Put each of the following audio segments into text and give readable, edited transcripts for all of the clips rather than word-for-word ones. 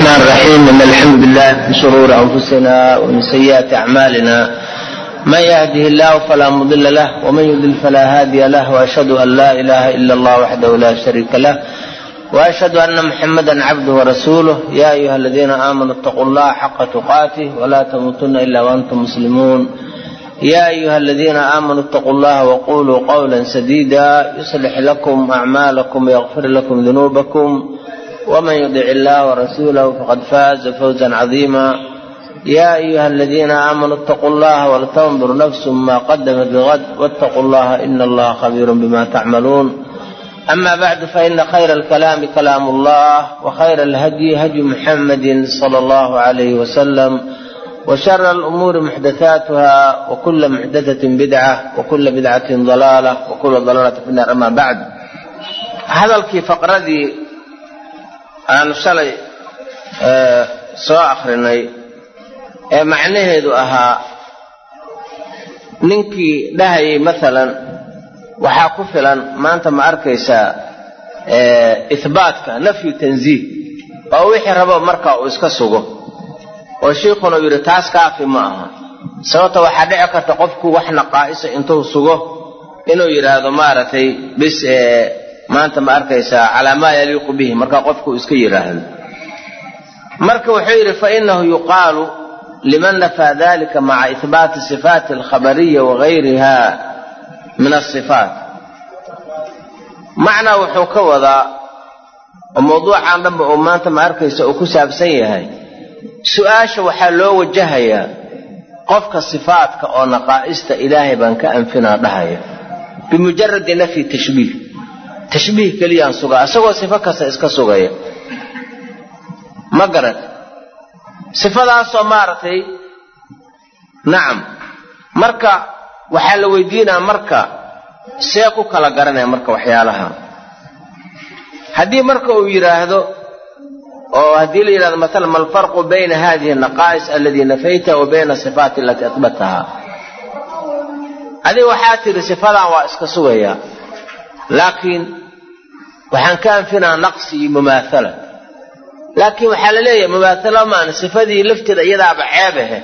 الرحمن الرحيم. إن الحمد لله من شرور أنفسنا ومن سيئات أعمالنا من يهده الله فلا مضل له ومن يضلل فلا هادي له وأشهد أن لا إله إلا الله وحده لا شريك له وأشهد أن محمدا عبده ورسوله. يا أيها الذين آمنوا اتقوا الله حق تقاته ولا تموتن إلا وأنتم مسلمون. يا أيها الذين آمنوا اتقوا الله وقولوا قولا سديدا يصلح لكم أعمالكم ويغفر لكم ذنوبكم ومن يطع الله ورسوله فقد فاز فوزا عظيما. يا أيها الذين آمنوا اتقوا الله ولتنظر نفس ما قدمت لغد واتقوا الله إن الله خبير بما تعملون. أما بعد فإن خير الكلام كلام الله وخير الهدي هدي محمد صلى الله عليه وسلم وشر الأمور محدثاتها وكل محدثة بدعة وكل بدعة ضلالة وكل ضلالة في النار. أما بعد هذا الكي فقردي أنا شلي soo akhrinay ee macnaheedu ahaa ninkii dhahayay maalan waxaa ku filan maanta ma arkaysaa ithbaatka nafyu tanziih oo wixii rabo markaa uu iska sugo oo sheekuna yiri taas kaafi ma aha. sababta waxaa dhici karta qofku wax naqaa'is intuu sugo inuu yiraahdo maaratay bis maanta ma arkaysaa calaamaa yaliiqu bihi markaa qofku iska yiraahdo. marka wuxuu yiri fa innahu yuqaalu liman nafa dhalika ma'a ithbat sifat al-khabariyya wa ghayriha min as-sifat. macna wuxuu ka wadaa mawduucan dhanba oo maanta ma arkaysa uu ku saabsan yahay su'aasha waxaa loo wajahayaa qofka sifaatka oo naqaa'ista ilaahay baan ka anfinaa dhahaya bimujarrad nafi tashbiih kaliya suga asagoo sifo kasta iska sugaya ma garad sifadaasoo maaratay nacam. marka waxaa la weydiinaa marka see ku kala garanaya marka waxyaalaha haddii marka uu yiraahdo oo haddii la yiraahdo مثلا ما الفرق بين هذه النقائص الذي نفيتها وبين الصفات التي أثبتها. هذه وحاتي صفاتها واسك سويا لكن وحن كان فينا نقصي مماثلة لكن وحلليه مماثلة ما صفاتي لفتد ايدا بعيبه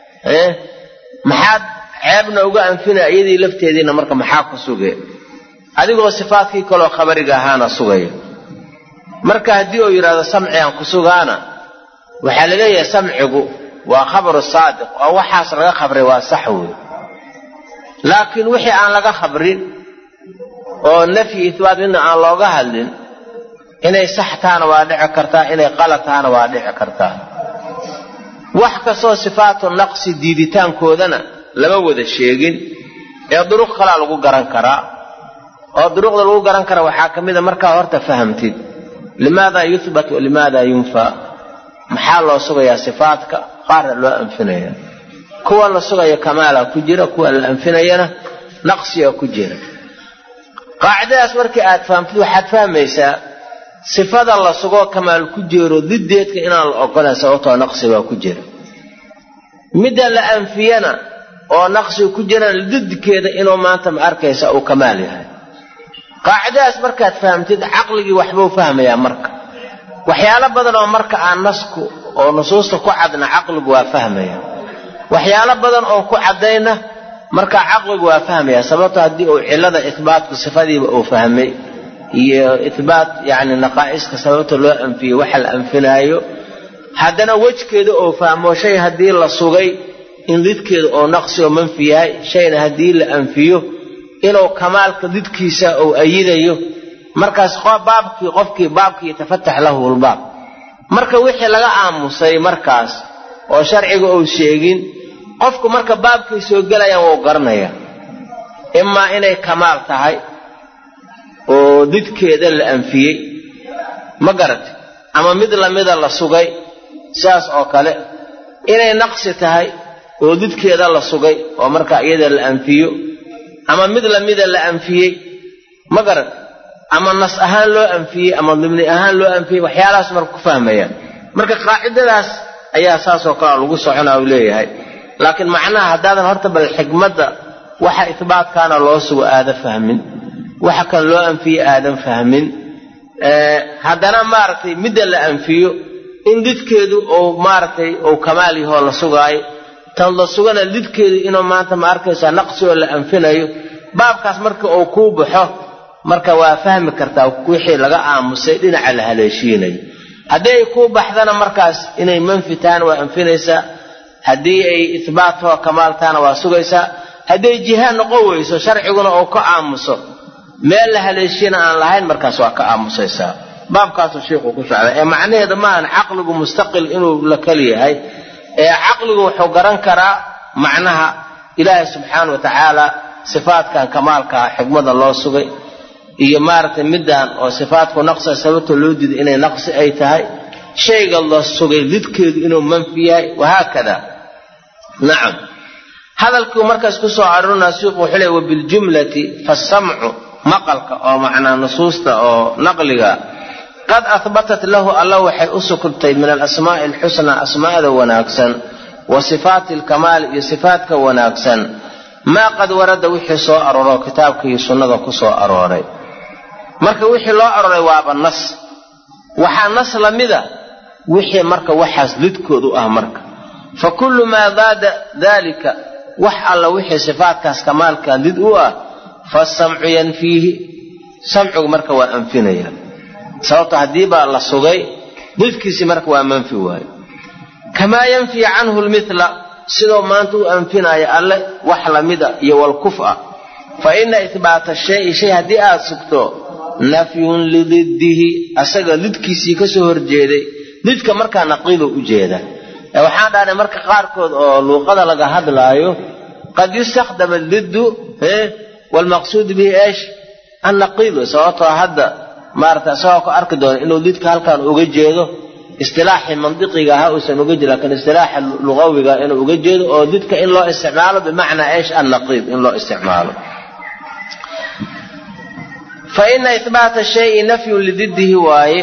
maxaad ceebna uga anfina iyadii lafteedina marka maxaa ku sugay adigoo sifaadkii kale khabariga ahaana sugay. marka hadii uu yiraahdo samciyan ku sugaana waxa la leeyahay samcigu waa khabar saadiq oo waxaas laga khabray waa sax weey. laakiin wixii aan laga khabrin oo nafi ithbaat in aan looga hadlin inay sax taana waa dhici kartaa inay qalad taana waa dhici kartaa. wax ka soo sifaatu naqsi diiditaankoodana lama wada sheegin ee duruq kala lagu garan karaa oo duruqda lagu garan kara waxa kamida marka horta fahamtid limaada yuthbat wa limaada yunfa maxaa loo sugayaa sifaatka qaar loo anfinaya kuwa la sugayo kamaala ku jira kuwa la anfinayana naqsiya ku jira. qaacadaas markii aad fahamtid waxaad fahmaysaa sifada la sugo kamaal ku jiro dideedka inaan la ogolaan sababtoo naqsi waa ku jira midda la anfiyana oo naqsi ku jira didkeeda inuu maanta ma arkaysa uu kamaal yahay. qaacadaas markaad fahamtid aqligii waxba uu fahmayaa marka waxyaalo badan oo marka aan nasku oo nusuusta ku cadna aqligu waa fahmaya waxyaalo badan oo ku cadayna marka aqligu waa fahmaya sababtoo hadii uu cilada ithbaatku sifadiiba uu fahmay iyo ithbaat yani naqaa'iska sababta loo anfiyo waxa la anfinaayo haddana wajkeeda oo fahmo shay hadii la sugay in didkeeda oo naqsi oo manfi yahay shayna hadii la anfiyo inuu kamaalka didkiisa oo ayidayo markaas qofkii baabkii tafatax lahu albaab. marka wixii laga aamusay markaas oo sharciga uu sheegin qofku marka baabkii soo galayaan wuu garanaya imma inay kamaal tahay oo didkeeda la anfiyay ma garad ama mid lamida la sugay saas oo kale inay naqsi tahay oo didkeeda la sugay oo marka iyada la anfiyo ama mid lamida la anfiyay ma garad ama nas ahaan loo anfiyay ama dimni ahaan loo anfiyay waxyaalahaas marka ku fahmayaan. marka qaacidadaas ayaa saas oo kale lagu soconaa uu leeyahay. laakiin macnaha hadaadan horta bal xigmada waxa ithbaatkaana loo sugo aada fahmin waxa kan loo anfiyay aadan fahmin haddana maartay mid la anfiyo in lidkeedu oo maartay oo kamaal yahay la sugaayo tan la sugana lidkeedu inuu maanta ma arkaysa naqsi oo la anfinayo baabkaas marka oo ku baxo marka waa fahmi kartaa wixii laga aamusay dhinaca la haleeshiinayo haday ku baxdana markaas inay manfitaan waa anfinaysa hadii ay ithbaato kamaaltaana waa sugaysa haday jiha noqo weyso sharciguna oo ka aamuso meel la haleeshina aan lahayn markaas waa ka aamusaysa baabkaas sheekhu ku socda ee macnaheedu ma aan aqligu mustaqil inuu la kaliyahay ee aqligu wuxuu garan karaa macnaha ilaahay subhanahu wa ta'ala sifaadkan kamaalka xigmada loo sugay iyo maartay midaan oo sifaadku naqsi sababta loo diiday inay naqsi ay tahay shayga la sugay lidkeedu inuu manfi yahay waha kada nacam hadalku markaas ku soo arurna suuq wuxuu leeyahay bil jumlati fasam'u maqalka oo macna nusuusta oo naqliga qad athbatat lahu Allah waxay u sukutay min al-asmaa' al-husna asmaa'ada wanaagsan wa sifaat al-kamal iyo sifaatka wanaagsan ma qad warada wixii soo aroro kitaabka iyo sunnada ku soo aroray marka wixii loo aroray waa nas waxa nas lamida wixii marka waxaas lidkoodu ah marka fa kullu ma zaada dhalika wax alla wixii sifaatkaas kamaalka lid u ah fa sam'u yanfihi sam'u marka waa anfinaya sababta hadii ba la sugay lidkiisi marka waa manfi waay kama yanfi anhu al-mithla sidoo maanta u anfinaya alle wax lamida iyo wal kufa fa inna ithbaata shay hadii aad sugto nafyun liddihi asaga lidkiisi ka soo horjeeday lidka marka naqiido u jeeda waxaan dhaanay marka qaar kood oo luqada laga hadlaayo qad yustakhdam liddu wal maqsuud bihi ايش النقيض sababta hadda maarta soo ku arki doon inuu lidka halkan uga jeedo istilaahi mantiqiga ah oo san uga jeedo laakiin istilaahi lugawiga inuu uga jeedo oo lidka in loo isticmaalo bimaana ايش النقيض in loo isticmaalo fa inna ithbata shay'in nafyun liddihi waaye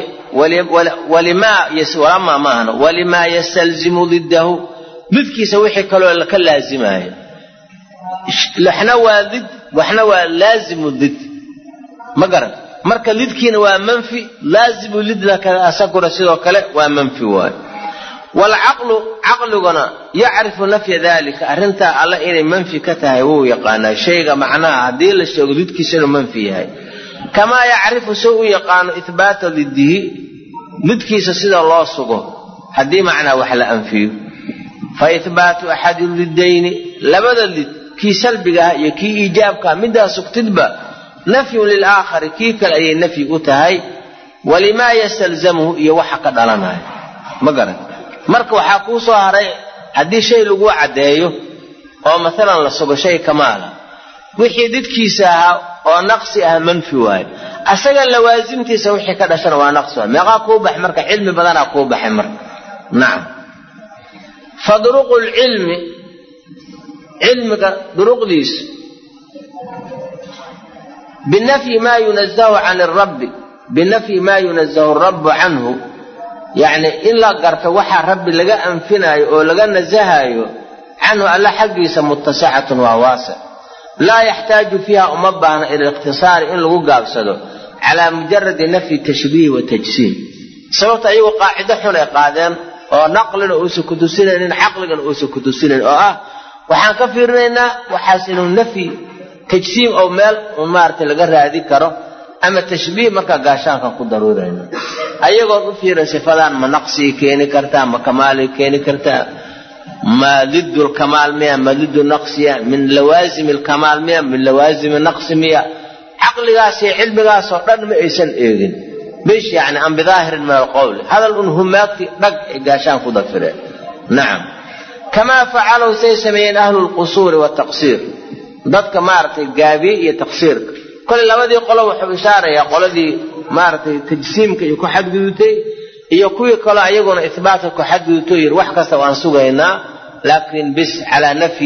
ولما يستلزم ضده midkiisa wixii kale oo ka laazimayo laxna waa did waxna waa laazimu did magaran marka lidkiina waa manfi laazimu lidla kala asagura sidoo kale waa manfi waay wal aqluguna yaarifu nafya dhalika arinta alla inay manfi ka tahay wuu yaqaana shayga macnaha hadii la sheego lidkiisa inuu manfi yahay kama yaarifu soo yaqaano ithbaata liddihi lidkiisa sida loo sugo hadii macna wax la anfiyo fa ithbaatu ahad liddayn labada lid ki salbiga iyo ki ijaabka midaa sugtidba nafyu lil aakhir ki kale ay nafyi u tahay walima yastalzamuhu iyo waxa ka dhalanay magaran marka waxa ku soo haray hadii shay lagu cadeeyo oo midalan la sugo shay kamaala wixii didkiisa oo naqsi ah manfi waay asaga lawaazimtiisa wixii ka dhashan waa naqsi meeqa ku bax marka cilmi badan ku baxay marka naam fadruqul ilmi ilmiga duruqdiis binafi ma yunazzahu 'an ar-rabb binafi ma yunazzahu ar-rabb 'anhu yani illa garta waxa rabbi laga anfinayo oo laga nazahayo 'anhu alla xaqiisa muttasa'atun wa wasi' لا يحتاج فيها أمبانا إلى الاقتصار إن لغو قابسدو على مجرد نفي تشبيه وتجسيم سببت أيوه قاعدة حنا قادم ونقلنا أوسو كدوسين عقلنا أوسو كدوسين وحان كفرنا وحاسن النفي تجسيم أو مال ومارت لقرها هذه كرو أما التشبيه مكا قاشان كان قدرورين أيوه كفير صفدان ما نقصي كيني كرتا ما كمالي كيني كرتا ما ضد الكمال 100 ما ضد النقص من لوازم الكمال 100 من لوازم النقص 100 عقلغاس علمغاس ودن ما ايسن ايغين بيش يعني عن بظاهر من القول هذا الانهمات دق غاشان كدفره نعم كما فعلوا سيسمين اهل القصور والتقصير dadka maartay gaabi iyo taqsiir kale labadii qolo wuxuu ishaaraya qoladii maartay tajsiimka iyo ku xadgudubtay iyo kuwii kale ayaguna isbaatka ku xadgudubtay wax kasta waan sugaynaa laakiin bis ala nafi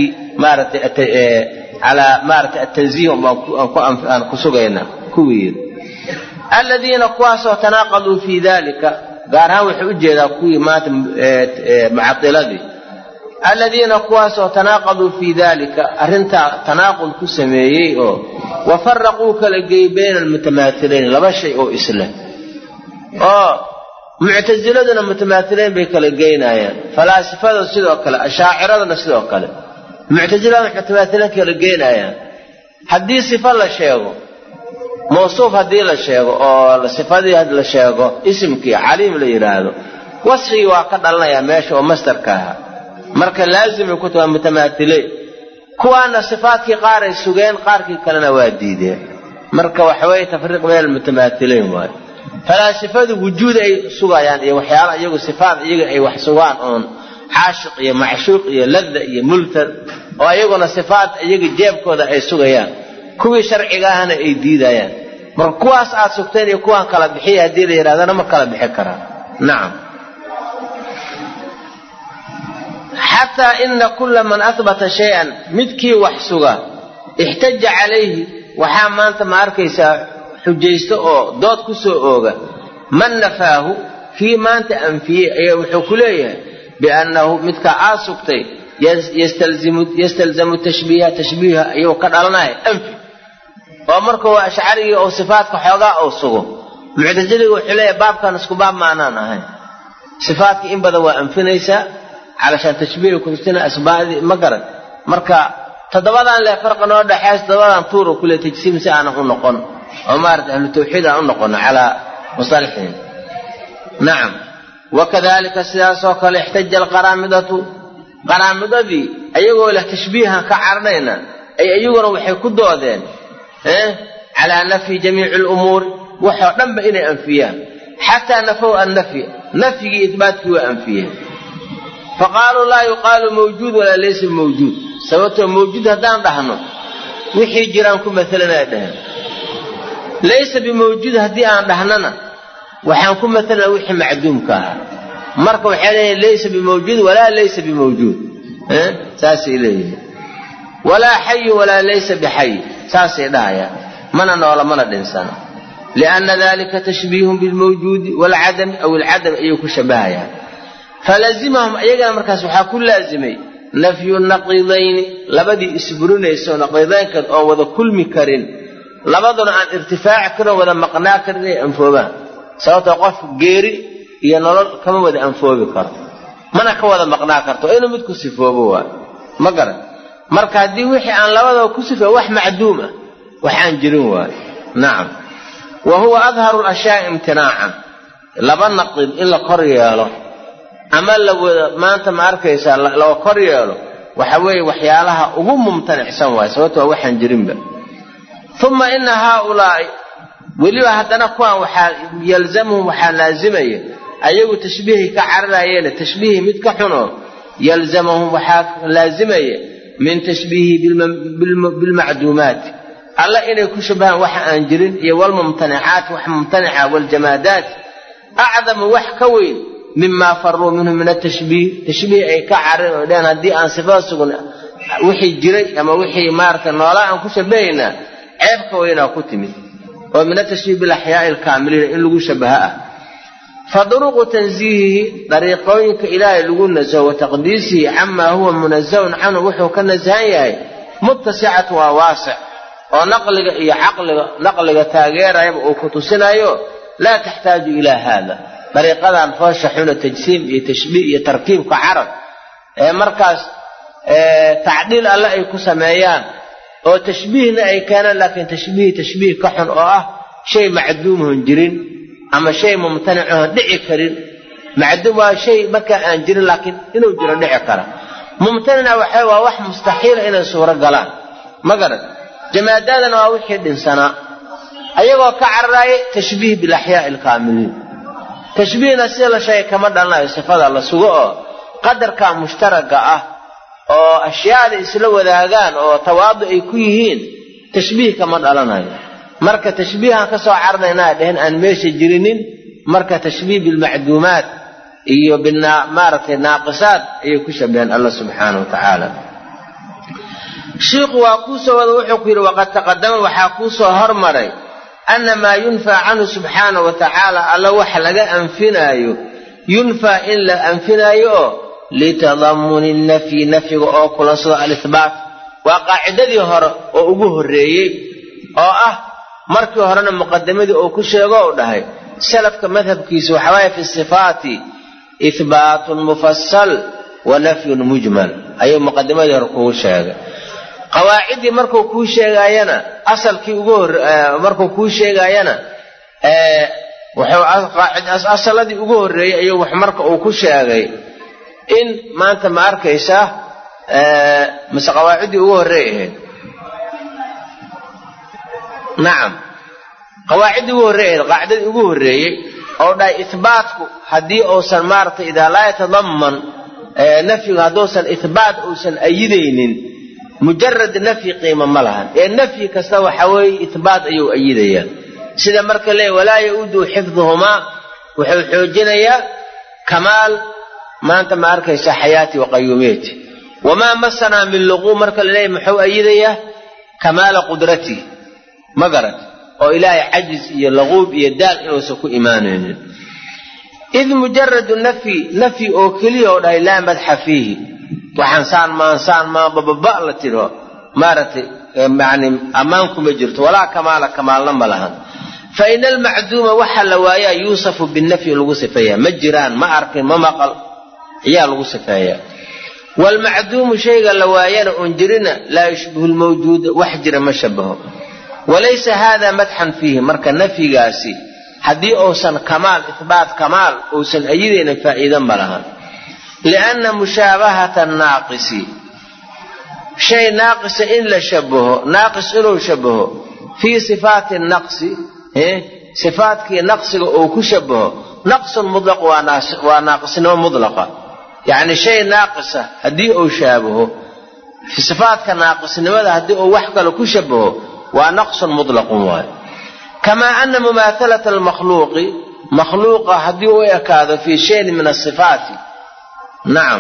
على مارت التنزيه أن كسجينا كوير الذين قاسوا تناقضوا في ذلك قال هاو حجة كوي مات معطلة الذين قاسوا تناقضوا في ذلك أرنت تناقض كسميه وفرقوا كالجي بين المتماثلين لا شيء إسلام mu'taziladuna mutamaathileen bay kala geynayaan falaasifada sidoo kale ashaaciraduna sidoo kale mu'tazilada mutamaathileen kala geynayaan haddii sifa la sheego mawsuuf haddii la sheego oo sifadii had la sheego ismkii caliim la yiraahdo wasfi waa ka dhalanaya meesha oo masdarka ah marka laazim ku tahay mutamaathileen kuwaana sifaadkii qaar ay sugeen qaarkii kalena waa diideen marka waxa way tafriiq been mutamaathileen waay falaasifadu wujuud ay sugayaan iyo waxyaalo iyagu sifaad iyaga ay wax sugaan oo caashiq iyo macshuuq iyo ladda iyo multad oo iyaguna sifaad iyaga jeebkooda ay sugayaan kuwii sharciga ahna ay diidayaan marka kuwaas aad sugteen iyo kuwan kala bixiya hadii la yiraahdo ma kala bixi karaan nacam حتى إن كل من أثبت شيئا مدكي وحسوغا احتج عليه وحاما أنت ما أركيسا حجيسته دوت كسو أوغا من نفاه فيما أنت أنفيه وحكوليه بأنه مدكا آسوكتي يستلزم تشبيه أيوه كدالناه أنفي ومركو أشعري أو صفاتك حيوغا أو صغو معتزلي وحليه باب كان اسكو باب معنانا هاي صفاتك إن بدوا أنفنيسا علشان تشبيه كنتنا أسباب مقرد مركا تدبادان لا فرق نو دحاس دبادان طور كل تجسيم سي انا نقون عمر اهل التوحيد نقون على مصالحين نعم وكذلك السياسه قال احتج القرامده دي ايغو له تشبيها كعرنينا ايغو waxay ku doodeen على نفي جميع الامور وحو دنب inay anfiyaan حتى نفوا النفي نفي اثبات وانفيه فقالوا لا يقال موجود ولا ليس موجود سببته موجود هدان دحنو وحي جيران ku مثلنا دهن ليس بموجود هدي aan dhahnana waxaan ku مثلنا wixii macduumka marka waxa leeyahay ليس بموجود ولا ليس بموجود saasi leeyahay ولا حي ولا ليس بحي saasi dhaaya mana noola mana dhinsana لأن ذلك تشبيه بالموجود والعدم أو العدم أيكو شباهيا فلازمهم أيضا مركز وحاكو لازمي نفي النقيضين لبدي اسبرونيسو نقيضين كد أو وذا كل مكرين لبدنا عن ارتفاع كده وذا مقناع كده أنفوبان سواء توقف غيري ينالل كما وذا أنفوبي كرد منا كوذا مقناع كرتو إنه مدكو سفوبوا مقرد مركز دي وحي عن لبدا وكسفة وح معدومة وحان جروا نعم وهو أظهر الأشياء امتناعا لبن نقيض إلا قرية له أما لو ما أنت ما أركيسا لو قرية وحوي وحيالها أهم ممتنع سوا سوتها وحن جريمبا ثم إن هؤلاء وليوا هدنا كوان يلزمهم وحال لازمية أيو تشبيه كعرائيين تشبيه متكحنو يلزمهم وحال لازمية من تشبيه بالمعدومات الله إنه كشبه وحا أنجرين والممتنعات وح ممتنعة والجمادات أعظم وحكوين مما فروا منه من التشبيه تشبيه أي كعر لأن هدي أن صفات سجن وحي جري أما وحي مارك ولا أن كشبهنا عيب كوينا كتمي ومن التشبيه بالأحياء الكاملين إن لقوا شبهاء فطرق تنزيهه طريقين كإله لقوا نزه وتقديسه عما هو منزه عنه وحو كنزهايه متسعة وواسع ونقلق إيا نقلق تاغير يبقى كتسنايو لا تحتاج إلى هذا طريقة عن فاشحون التجسيم يتشبيه يتركيب كعرب مركز تعديل الله يكون سمايان أو تشبيهنا أي كان لكن تشبيه كحن شيء معدوم هنجرين أما شيء ممتنع دعي كرين معدوم شيء بكى هنجرين لكن إنه جرى دعي كرين ممتنع وحيوة وح مستحيل إلى صورة قلان مقرد جماداتنا ووحيد إنسانا أيوة كعرائي تشبيه بالأحياء الكاملين تشبيه نسيل شيء كما دلنا صفات الله سوء قدر كان مشترك أو أشياء إسلو ذاقان أو تواضع يكويهين تشبيه كما دلنا مركة تشبيه كسو عرضنا دهن أن ميشي جرينين مركة تشبيه بالمعدومات إيو بالمارة الناقصات إيو كشبهن الله سبحانه وتعالى شيخ واقوسه وحكير وقد تقدم وحاقوسه هرمري أن ما ينفى عنه سبحانه وتعالى الله وحلق أنفنايو ينفى إلا أنفنايو لتضمن النفي نفي أو كل صلاة الإثبات وقاعدة هر أو أبوه الرئي أو مركي هرنا مقدمة أو كشيء قول هاي salafka madhabkiisu waxa waaye fi sifaati ithbaatun mufassal wa nafyun mujmal ayuu muqaddimadii hore kugu sheegay qawaacidii markuu kuu sheegayana asalkii markuu kuu sheegayana wuxuu asaladii ugu horeeyay ayuu wax marka uu ku sheegay in maanta ma arkaysa mise qawaacidii ugu horeeyay nacam qawaacidii ugu horeeyay qaacidadii ugu horeeyay oo dhaay ithbaatku haddii uusan maartay idaa laa yatadamman nafyigu hadduusan ithbaat uusan ayidaynin mujarad nafyi qiimo ma lahan ee nafyi kasta waxa weeye ithbaat ayuu ayidayaa sida marka leey walaa yaudu xifduhumaa wuxuu xoojinayaa kamaal maanta ma arkaysa xayaati wa qayuumiyati wamaa masanaa min luquub marka leey muxuu ayidayaa kamaala qudrati ma garat oo ilaahay cajiz iyo laquub iyo daal inuusan ku imaanaynin id mujaradu nafyi oo keliya oo dhahay laa madxa fiihi waxaan saan maa bababa la tiro maaragtay yani ammaan kuma jirto walaa kamaalna ma lahan fa ina almacduuma waxa la waayaa yuusafu binafyi lagu sifeeyaa ma jiraan ma arkin ma maqal ayaa lagu sifeeyaa waalmacduumu shayga la waayana oon jirina laa yushbihu lmawjuuda wax jira ma shabaho walaysa hada madxan fiihi marka nafyigaasi haddii uusan kamaal ihbaat kamaal uusan ayidaynin faa'iida ma lahan lianna mushaabahata naaqisi shay naaqisa in la shabaho naaqis inuu shabaho fii sifaati naqsi sifaatkii naqsiga uu ku shabaho naqsun mutlaq waa naaqisnimo mutlaqa yacni shay naaqisa haddii uu shaabaho sifaatka naaqisnimada haddii uu wax kale ku shabaho waa naqsun mutlaqun waayo kamaa ana mumaahalata almakhluuqi makhluuqa haddii u ekaado fii shayin min asifaati nacam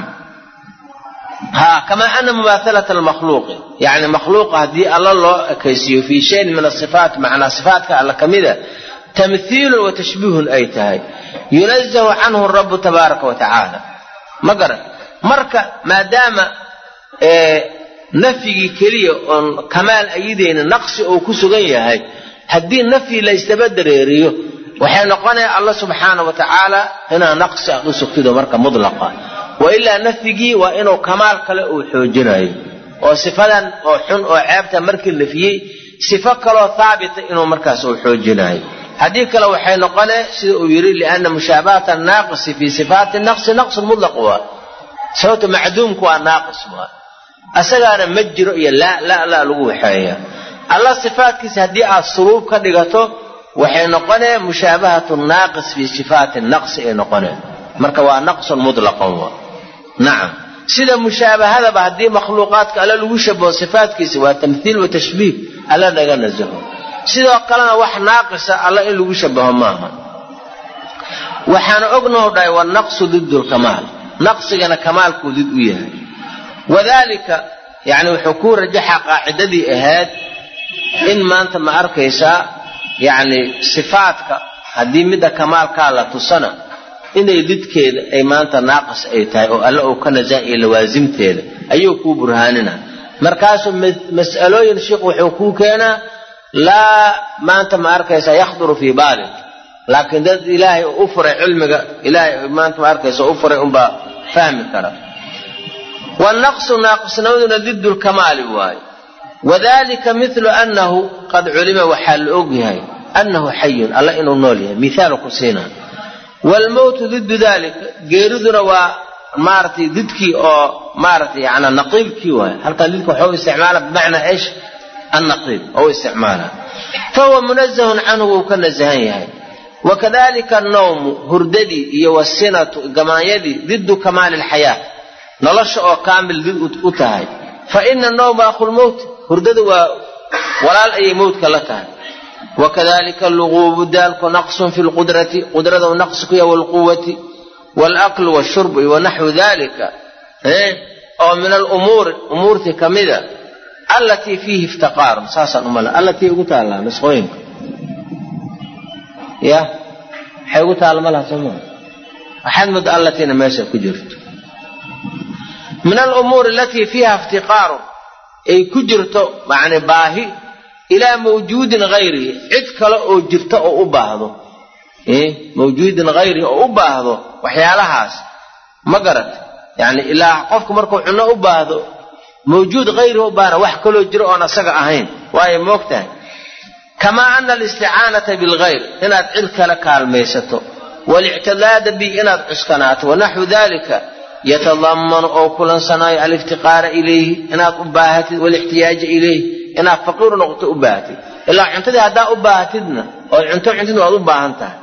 kamaa ana mumaahalata almakhluuqi yani makhluuqa haddii alla loo ekaysiiyo fii shayin min asifaat macnaa sifaatka alla ka mida tamhiilun wa tashbiihun ay tahay yunazahu canhu rabu tabaaraka wa tacaala ma garan marka maadaama nafyigii keliya oon kamaal ayidayna naqsi uu ku sugan yahay haddii nafyi la ysdaba dareeriyo waxay noqonaya alla subxaana wa tacaala inaa naqsi aad u sugtido marka mutlaqa wa ilaa nafyigii waa inuu kamaal kale uu xoojinayo oo sifadan oo xun oo ceebta markii nafiyey sifo kaloo haabita inuu markaas uu xoojinayo haddii kale waxay noqonaya sida uu yidhi lianna mushaabahata naaqisi fii sifaati naqsi naqsun mutlaq waa sababta macduumku waa naaqis waa asagaana ma jiro iyo laa lagu waxeeya alla sifaatkiisa haddii aad suluub ka dhigato waxay noqonaya mushaabahatu naaqis fii sifaati naqsi ay noqonaya marka waa naqsun mutlaqan waa nacam sida mushaabahadaba haddii makhluuqaadka alla lagu shabaho sifaatkiisa waa tamthiil wa tashbiih alla naga nasaho sidoo kalena wax naaqisa alla in lagu shabaho maaha waxaana ognaho dhahay wanaqsu diddu lkamaal naqsigana kamaalkuu did u yahay wadalika yani wuxuu kuu rajaxa qaacidadii ahayd in maanta ma arkaysaa yani sifaatka haddii midda kamaalkaa la tusana inay didkeeda ay maanta naaqis ay tahay oo alla uu ka nasaa'iyo lawaasimteeda ayuu kuu burhaanina markaasuu mas'alooyin sheikh wuxuu kuu keenaa laa maanta ma arkaysaa yakhduru fii baalik laakiin dad ilaahay u furay cilmiga ilaahay maanta ma arkaysa u furay unbaa fahmi kara والنقص ناقصنودنا ضد الكمال واي وذلك مثل أنه قد علم وحال أوجهي أنه حي الله إنه نوليه مثال قصينا والموت ضد ذلك غيرنا ومارتي ضدكي أو مارتي يعني نقيبكي واي هل كان ضدك هو استعماله بمعنى إيش النقيب أو استعماله فهو منزه عنه وكنزهيه وكذلك النوم هرددي يوسنة جمايدي ضد كمال الحياة nolosha oo kaamil did u tahay fa inna an-nawma akhul mawt hurdadu waa walaal ay mawtka la tahay wakadhalika al-lughub dalku naqsun fi al-qudrati qudradu naqsuku ya wal-quwwati wal-aql wash-shurb wa nahwu dhalika aw min al-umur umurti kamida allati fihi iftaqar sasan umala allati ugu taala masqooyin ya hay ugu taala malaha sama waxad mud allatina meesha ku jirto من الأمور التي فيها افتقار أي كجرته معنى باهي إلى موجود غيره عدك لأو جرته أو بعضه mawjuudin ghayri oo u baahdo waxyaalahaas ma garat yani ilaa qofku markuu cuno u baahdo mawjuud ghayri u baahna wax kaloo jiro oon asaga ahayn waayo moogtahay kamaa ana alisticaanata bilghayr inaad cid kala kaalmaysato walictidaada bi inaad cuskanaato wanaxwu dalika yatadammanu oo kulansanaayo aliftiqaara ilayhi inaad u baahatid walixtiyaaja ilayhi inaad faqiir noqoto u baahatid ilaa cuntadii haddaa u baahatidna oo cuntadna waad u baahan tahay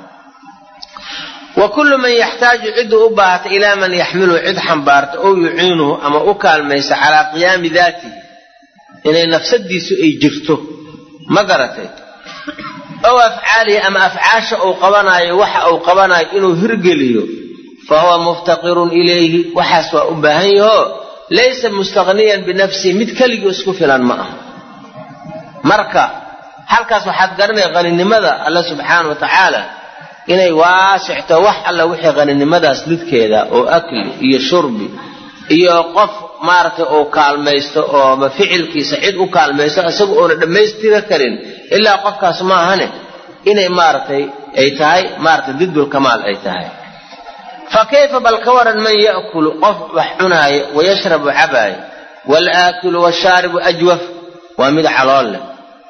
wa kullu man yaxtaaju cidduu u baahata ilaa man yaxmiluhu cid xambaarta oo yuciinuhu ama u kaalmaysa calaa qiyaami daatihi inay nafsadiisu ay jirto ma garatay ow afcaalihi ama afcaasha uu qabanaayo waxa uu qabanaayo inuu hirgeliyo fa huwa muftaqirun ilayhi waxaas waa u baahan yaho laysa mustaqniyan binafsihi mid keligii isku filan ma aha marka halkaas waxaad garanaya qaninimada alla subxaana wa tacaala inay waasicto wax alla wixii qaninimadaas lidkeeda oo akli iyo shurbi iyo qof maaragtay uu kaalmaysto oo ma ficilkiisa cid u kaalmaysto isaga oona dhammaystira karin ilaa qofkaas ma ahane inay maaragtay ay tahay maaragtay didul kamaal ay tahay fa kayfa bal ka waran man ya'kulu qof wax cunaayo wayashrabu cabaayo waalaakilu washaaribu ajwaf waa mid calool leh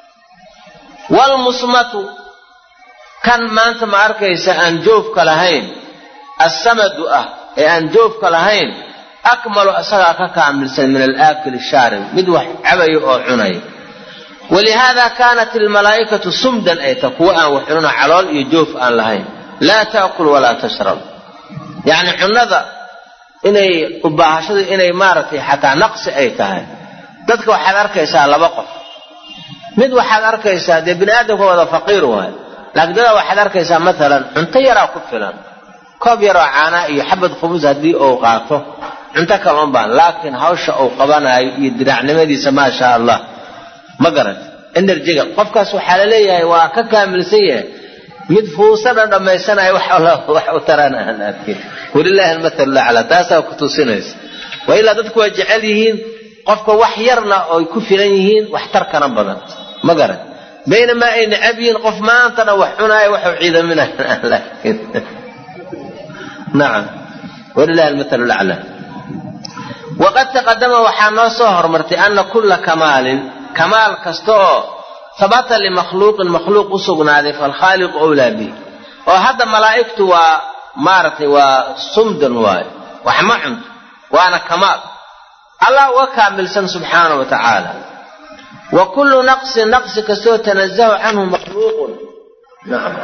waalmusmatu kan maanta ma arkaysa aan joofka lahayn assamadu ah ee aan joofka lahayn akmalu asagaa ka kaamilsan min alaakili shaarib mid wax cabayo oo cunayo walihaada kaanat almalaa'ikatu sumdan ay ta kuwa aan wax cununa calool iyo joof aan lahayn laa ta'kul walaa tashrab yacni cunnada inay u baahashadu inay maaragtay xataa naqsi ay tahay dadka waxaad arkaysaa laba qof mid waxaad arkaysaa dee bini aadamka wada faqiir waayo laakiin dada waxaad arkaysaa maalan cunto yaraa ku filan koob yaroo caanaa iyo xabad khubus haddii uu qaato cunto kalama baan laakiin hawsha uu qabanaayo iyo diraacnimadiisa maasha allah ma garat enerjiga qofkaas waxaa la leeyahay waa ka kaamilsan yahay mid fuusana dhammaysanayo wax u taraan aan arkin walilaahi almathalu laclaa taasaa ku tusinaysa waa ilaa dadku waa jecel yihiin qofka wax yarna oy ku filan yihiin wax tarkana badan ma garat baynamaa ay necab yihiin qof maantana wax cunaayo waxuu ciidaminaya laakiin nacam walilahi almathalu laclaa waqad taqadama waxaa noo soo hormartay ana kulla kamaalin kamaal kasta oo habata limakhluuqin makhluuq u sugnaaday falkhaaliqu owlaa bihi oo hadda malaa'igtu waa maaragtay waa sumdan waayo wax ma cunto waana kamaal allah uga kaamilsan subxaana wa tacaala wa kullu naqsin naqsi kastoo tanazahu canhu makhluuqun nacam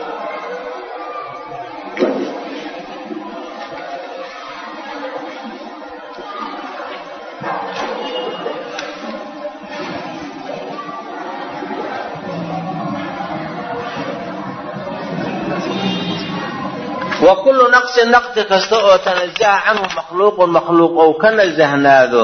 wa kullu naqsin naqsi kasta oo tanazaha canhu makhluuqun makhluuq ou ka nasahnaado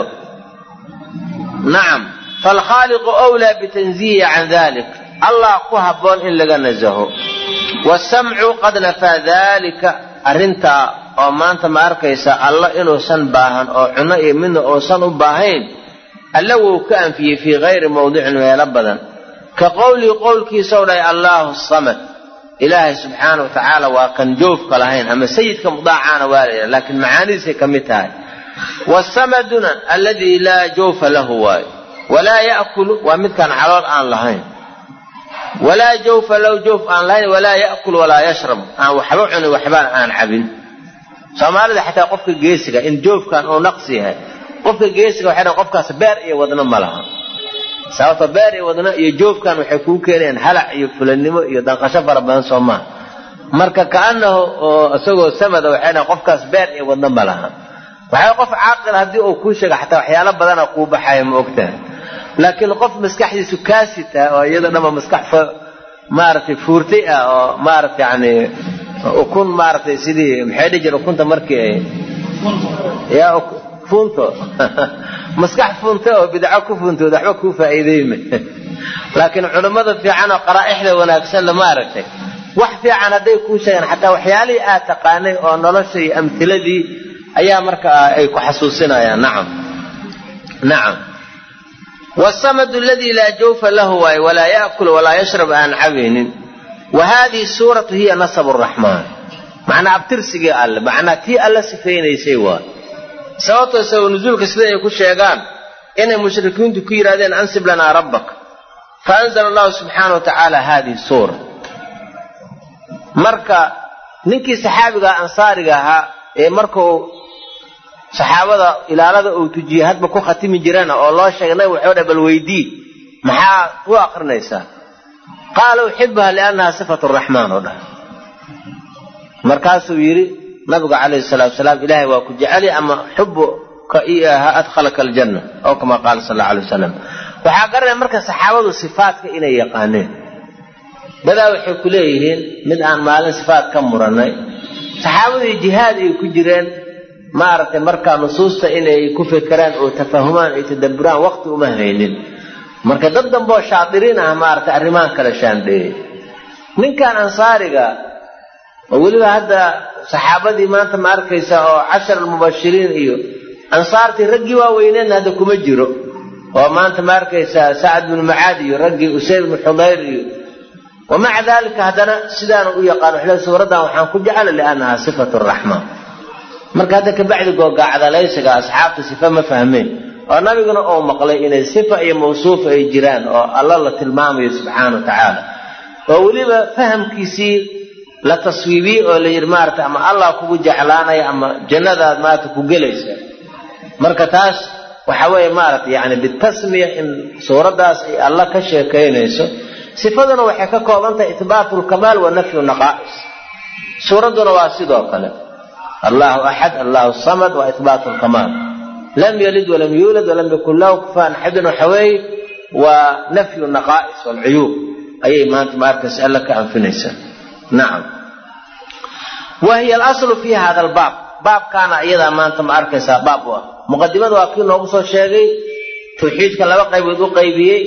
nacam faalkhaaliqu wlaa bitanziihi can dalik allah ku habboon in laga nasaho waasamcu qad nafaa daalika arrintaa oo maanta ma arkaysa alla inuusan baahan oo cunno iyo midna uusan u baahayn alla wuu ka anfiyey fii hayri mawdicin meelo badan ka qowlihi qowlkiisau dhahay allaahu samad ilaahay subxaana wa tacaala waa kan joofka lahayn ama sayidka mudaacaana waa la yidhaha laakiin macaanidiisay ka mid tahay waasamaduna alladii laa jawfa lahu waayo walaa ya'kulu waa midkaan calool aan lahayn walaa jawfa lahu joof aan lahayn walaa ya'kul walaa yashrab aan waxba cunin waxbaan aan cabin soomaalida xataa qofka geesiga in joofkan uu naqsi yahay qofka geesiga waxay dhahan qofkaas beer iyo wadno ma laha sababta beer iyo wadno iyo joofkan waxay kuu keenayaan halac iyo fulannimo iyo danqasho fara badan soo maaha marka kaanahu oo isagoo samada waxay dhahan qofkaas beer iyo wadno ma laha waxay qof caaqil haddii uu kuu sheega xataa waxyaalo badana kuu baxaya ma ogtahay laakiin qof maskaxdiisu kaasita oo iyada dhama maskax maaragtay fuurtay ah oo maaragtay yani ukun maaragtay sidii maxay dhihi jira ukunta markii ay yaa funto maskax funta oo bidco ku funtooda waxba kuu faa'iideyme laakiin culammada fiican oo qaraa'ixda wanaagsan lama aragtay wax fiican hadday kuu sheegaan xataa waxyaalihii aad taqaanay oo nolosha iyo amhiladii ayaa markaa ay ku xasuusinayaan nacam nacam waasamadu aladii laa jawfa lahu waaye walaa ya'kul walaa yashrab aan cabaynin وهذه السورة هي نسب الرحمن معنى أبترسي الله معنى تي الله سفيني سيوا سوى سوى نزول كسيدة يكون شيئان إن المشركين تكير هذين أنسب لنا ربك فأنزل الله سبحانه وتعالى هذه السورة مركا ننكي صحابي أنصاري مركو صحابة إلى هذا أو تجيهات بكو ختم جيرانا والله شيئا وحونا بالويدي محا وآخر نيسان قالوا أحبها لأنها صفة الرحمن وده مركاسو يري نبقى عليه الصلاة والسلام إلهي وأكو جعلي أما حبك إياها أدخلك الجنة أو كما قال صلى الله عليه وسلم وحاقرنا مركز صحابة صفاتك إلي يقانين بدأوا يحكوا ليهين مدعان مالا صفات كم مرني صحابة الجهاد يكجرين مارت مركا نصوصة إلي كفكران أو تفهمان يتدبران وقت ومهلين marka dad dambe oo shaadiriin ah maarta arrimaan kala shaandheeyay ninkan ansaariga oo waliba hadda saxaabadii maanta ma arkaysa oo 10 mubashiriin iyo ansaartii ragii waaweyneen hadda kuma jiro oo maanta ma arkaysa Sa'd ibn Mu'adh iyo ragii Usayd ibn Hudayr iyo ومع ذلك hadana sidaan u yaqaan xilal suuradan waxaan ku jecel leeyahay sifatu rahmaan marka hadda ka bacdi go'aacada laysaga asxaabta sifa ma fahmeen ونبينا أو مقلي إن الصفة أي موصوف أي جيران أو الله لتلمامه سبحانه وتعالى ووليبا فهم كيسير لتصويبي أو ليرمارت أما الله كبو جعلانا أما جنة ما تكو جليس مركتاس وحوي مارت يعني بالتسمية إن صورة داس الله كشي كينيسو صفتنا وحكاكو أنت إثبات الكمال ونفي النقائص صورة واسد وقلب الله أحد الله الصمد وإثبات الكمال لم يلد ولم يولد ولم يكن له كفوا أحد وحوي ونفي النقائص والعيوب أي ما أنت ما تسألك عن فنيسة نعم وهي الأصل في هذا الباب باب كان أيضا ما أنت ما أركز باب مقدمة واقعين نقص الشيء توحيد كان لبقى يبدو قيبية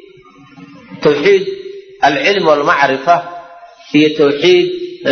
توحيد العلم والمعرفة هي توحيد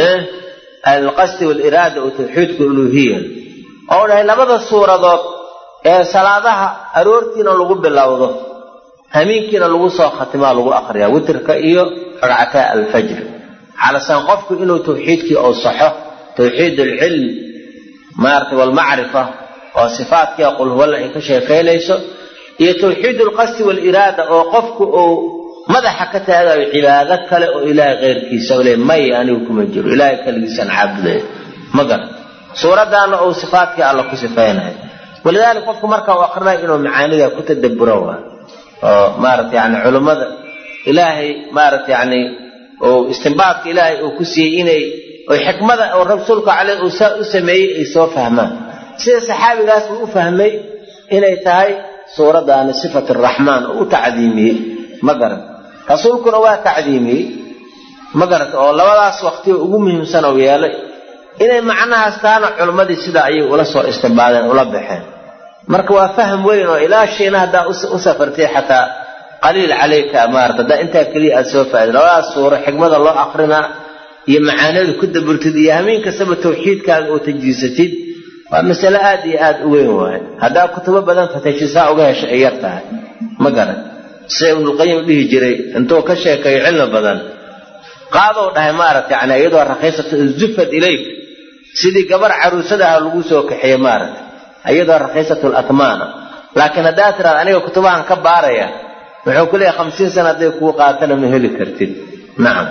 القصد والإرادة وتوحيد الألوهية أولا لبدا الصورة ذات صلاة أرورتنا لغو بالله همينكنا لغو صاختما لغو أخريا وترك إيو رعكاء الفجر على سنقفك إنه توحيدك أو صحة توحيد العلم مارت والمعرفة وصفاتك يقول هو الله إنك شيخي ليس هي توحيد القصد والإرادة وقفك أو ماذا حكت هذا عبادك إلى غيرك سولي مي أني وكم الجر إلهك لسان عبد مقر صورة دانا أو صفاتك على كسفينها ولذلك قفك مركا وأخرنا إنه معانيها كتدبروها مارت يعني علماء إلهي مارت يعني أو استنباطك إلهي أو كسي إني أو حكمة أو رسولك عليه أسمي يسوى فهمان سيد صحابي قاس وفهمي إني تهي صورة دانا صفة الرحمن أو تعظيمي مقر رسولك روا تعظيمي مقرت أو لولاس وقتي أقومهم سنة ويالي إني معناها استانا علماء سيدا أيه ولا سوى استنباطا ولا بحين مركوا فهم وين وإلى شيء هذا أسفرتي حتى قليل عليك أمارت دا أنت كلي أسوف لولاس صورة حكمة الله أخرنا يمعاني كنت برتدي يهمين كسب التوحيد كان أو تجيستيد ومسألة آدي وين وين هذا كتب بدن فتشيساء وجه شعيرتها مقرت سيد ابن القيم به جري انتو كشيك يعلم بدن قاضوا ده مارت يعني ايضا رخيصة الزفت اليك سيدي قبر عروسها لغوسه كحي مارت ايضا رخيصة الاثمانة لكن الداترة انا كتبها كبارية وحو كلها 50 سنة ديك وقاتنا من هلي كرتين نعم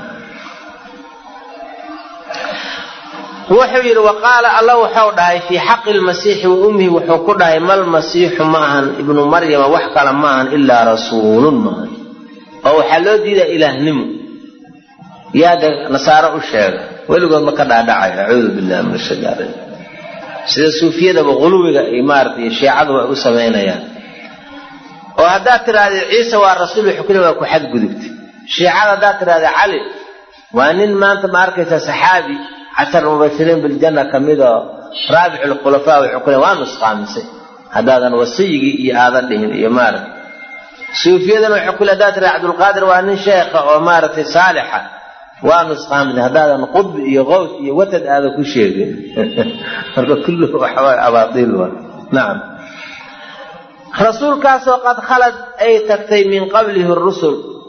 وحوير وقال الله وحوده في حق المسيح وأمه وحكوده ما المسيح معهن ابن مريم وحكى معهن إلا رسول معهن أو حلو ديدا إله نمو يا نصارى الشيخ ويقول ما كان داعي أعوذ بالله من الشيطان سيد الصوفية ده بغلوه إمارة الشيعة وأسمينا يعني وهذا ترى عيسى والرسول يحكونه وكو حد قدبت الشيعة ده ترى علي وأنين ما أنت معركة صحابي 10 مبشرين بالجنة كميدا رابع الخلفاء وحكونا وانس خامسة هذا وصيجي هذا اللي يمارس سوفيا وحكونا داتر عبد القادر وأن شيخ ومارة صالحة وانس خامسة هذا قطب يغوث يوتد هذا كل شيء كله حوالي أباطيل نعم رسول كاس وقد خلد أي تكتي من قبله الرسل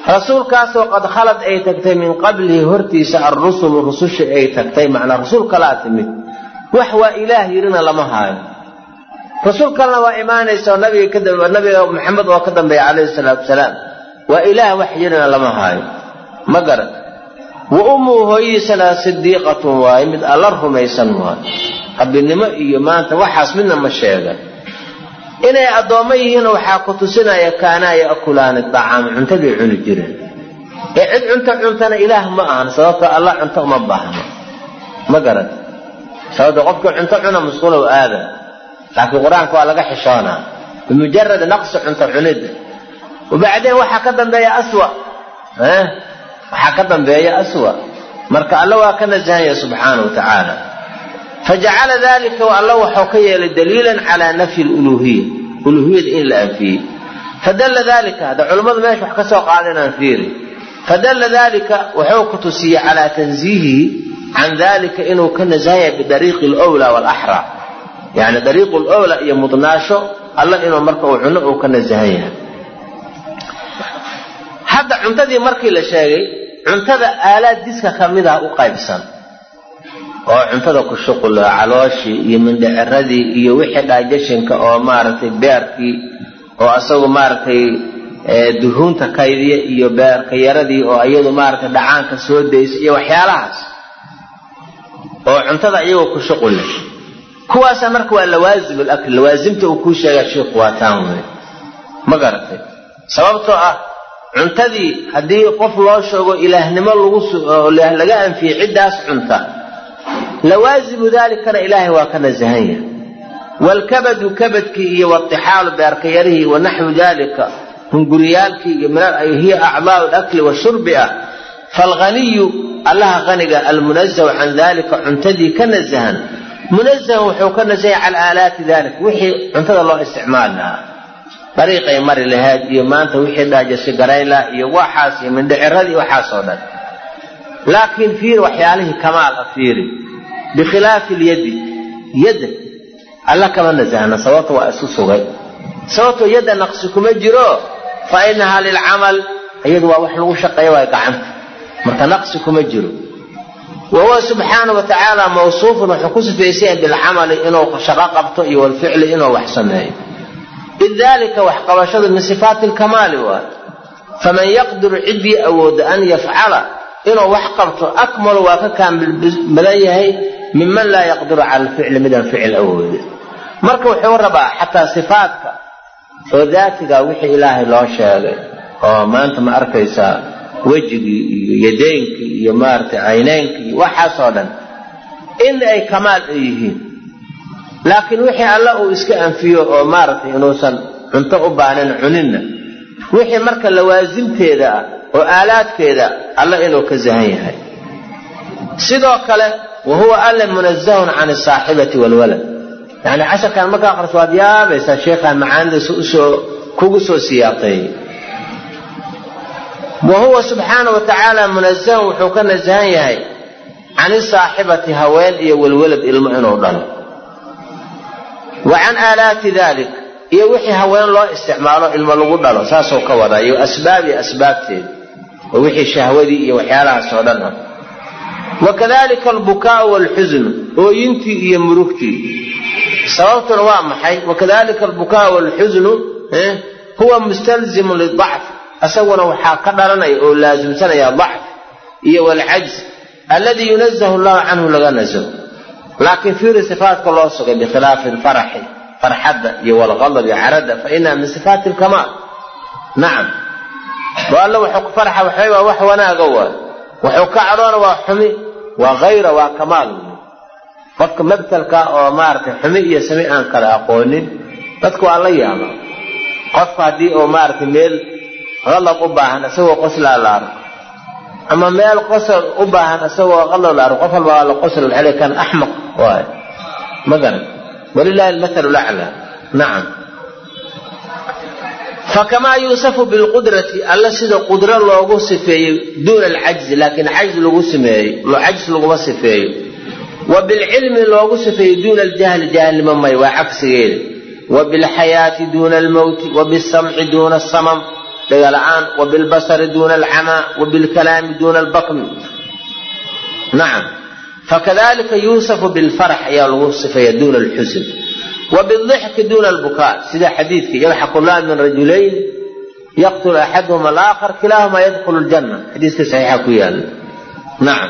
rasuulkaasoo qad khalad ay tagtay min qablihi hortiisa arrusulu rususha ay tagtay macnaa rasuul kalaa timid wax waa ilaah yirina lama haayo rasuul kalena waa imaanaysa nabiga maxamed oo ka dambeeya calayhi salaatu wasalaam waa ilaah wax yirina lama haayo ma garan wa ummu hooyisana sidiiqatun waa mid alla rumaysan waa qabbinimo iyo maanta waxaas midna ma sheegan inay adooma yihiin waxa ku tusinaya kaanaya akulaana taam cuntadii cuni jireen ee cid cuntana ilaah ma ahan sababta allah cunto uma baahna ma garan sababta qofka cunto cuna mas'uul oo aada laakiin quraanka waa laga xishoona bimujarrad naqs cunto cunid وبعدين waxa ka dambeeya aswa waxa ka dambeeya aswa marka Allah waa kana zaaya subhanahu wa ta'ala فجعل ذلك والله وحكي دليلا على نفي الألوهية إلا فيه فدل ذلك هذا علماء ما يشبه كسو قادنا فيه فدل ذلك وحوكتسي على تنزيهه عن ذلك إنه كان زايا بطريق الأولى والأحرى يعني طريق الأولى يمضناشه الله إنه مركه وعنه وكان زايا هذا عنتدي مركي لشيء عنتدى آلات ديسك خميدها وقايبسا oo cuntada ku shuqul calooshi iyo mindhicradii iyo wixii digestionka oo maartay beerkii oo asagu maartay duhunta kaydiye iyo beerka yaradii oo ayadu maartay dhacaanka soo deysay iyo waxyaalahaas oo cuntada iyagu ku shuqul kuwaas marka waa lawaazim al-akl lawaazimta uu ku sheegay sheekh waataan ma garatay sababtoo ah cuntadii hadii qof loo sheego ilaahnimo laga anfiyo cidaas cunta لوازم ذلك إلهي وكان زهيا والكبد كبدك والطحال باركيره ونحو ذلك من قريالك هي أعضاء الأكل والشرب فالغني الله غني المنزه عن ذلك عنتدي كنزها منزه وحوكنا زي على آلات ذلك وحي عنتدى الله استعمالها طريقة يمر لهذه ما أنت وحي داجة سيقريلا يوحاسي من دعرادي وحاسودا لكن فيه وحياله كمال أفيري بخلاف اليد يد الله كما نزهنا صوته وأسسه صوته يد نقصكم الجرو فإنها للعمل يد وحلو شقي ويقعم مرت نقصكم الجرو وهو سبحانه وتعالى موصوف وحكوس في شيء بالعمل إنه شقاقبته والفعل إنه وحسنه بذلك وحقبشد من صفات الكمال فمن يقدر عدي أود أن يفعل إنه وحقبته أكمل وكان بالملايه ممن لا يقدر على الفعل من الفعل أول مركو حوربا حتى صفاتك وذاتك وحي إلهي الله شاغل ما أنت ما أركيسا وجهك يدينك يمارت عينينك وحصلا إن أي كمال أيهين لكن وحي الله إسكأن فيه ومارت إنوسا أنت أبانا عننا وحي مركا لوازم كذا وآلات كذا الله إنه كزهيها سيدوك له وهو ألم منزه عن الصاحبة والولد يعني عشان كان مكا أخرس واديا بيسا الشيخ المعاند كوكسو سياطي وهو سبحانه وتعالى منزه وحوكنا الزهية عن الصاحبة هوين والولد المؤمن وضل وعن آلات ذلك يوحي هوين الله استعماله الملغضل ساسو كوضا أسباب تيد ووحي شهودي يوحيالها سودانها وكذلك البكاء والحزن وينتي يمركتي سببت الوامحي وكذلك البكاء والحزن هو مستلزم للضعف أسونا وحاقدرنا أو لازم سنة يا ضعف والعجز الذي ينزه الله عنه لغنزه لكن في صفات الله سبحانه بخلاف الفرح فرحدة والغضب عرد فإنها من صفات الكمال نعم والله وحق فرحة وحيوة وحوانا قوة وحق عرون وحمي وغير وكمال فك مبتلك ومارك حمي سميعا كلا أقولي تذكوا الله ياما قف هدي ومارك ميل غلط أباهنا سوى قسل على الأرض أما ميل قسل أباهنا سوى غلط الأرض قفل بقى قسل الحلي كان أحمق واحد مثلا ولله المثل الأعلى نعم فكما يوصف بالقدرة الله سيد قدرة لوغو صفيه دون العجز لكن عجز لوغو سميه لو عجز لوغو صفيه وبالعلم لوغو صفيه دون الجهل جهل مما وعكس غيره وبالحياة دون الموت وبالسمع دون الصمم دغلان وبالبصر دون العمى وبالكلام دون البطن. نعم. فكذلك يوصف بالفرح يا الوصف دون الحزن وبالضحك دون البكاء. سيدا حديث يضحك الله من رجلين يقتل أحدهما الآخر كلاهما يدخل الجنة. حديث صحيح كيال. نعم.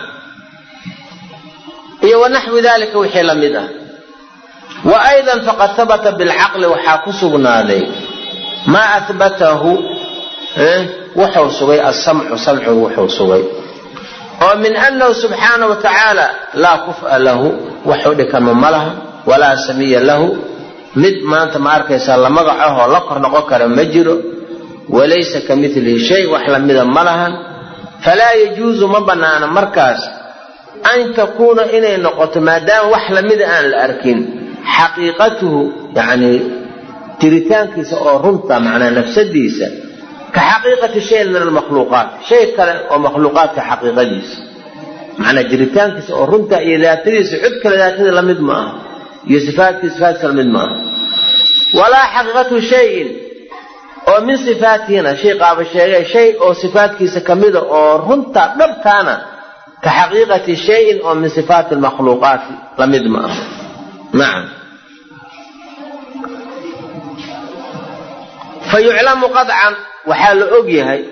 ونحو ذلك وحي لمده. وأيضا فقد ثبت بالعقل وحاكسبنا عليه ما أثبته وحوصوي السمع سمع وحوصوي ومن أنه سبحانه وتعالى لا كفء له وحودك مملها ولا سمي له مد ما أنت معرك يسال مقعه لقر نقكر مجره وليس كمثله شيء وحلم مدى ملها فلا يجوز مبنى مركز أن تكون إني نقط ما دام وحلم مدى آن الأركين حقيقته يعني تريتانكيس أو رمطة معنى نفسديسة كحقيقة شيء من المخلوقات شيء ومخلوقات كحقيقة ديس معنى جريتانكيس أو رمطة إلى تريس عد كلا تري لمد معه يصفات صفات لمد معه ولا حقيقة شيء أو من صفاتنا شيء قابل شيء أو صفات كيس كمدة أو رمطة نبتانا كحقيقة شيء أو من صفات المخلوقات لمد معه. نعم. فيعلم قطعا وحال أجيهي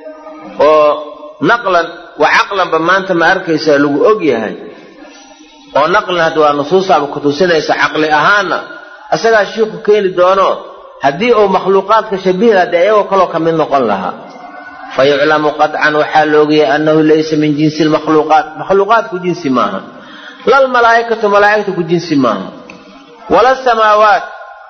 ونقلا وعقلا بما أنت ما أركيس لو أجيهي ونقلا هدوى نصوصا بكتوسنا يسا عقل أهانا أسأل الشيخ كيني دونه هدي أو مخلوقات كشبيهة دائما وقالوا كمين نقل لها. فيعلم قطعا وحال أجيه أنه ليس من جنس المخلوقات مخلوقات كجنس ماها لا الملائكة ملائكة كجنس ماها ولا السماوات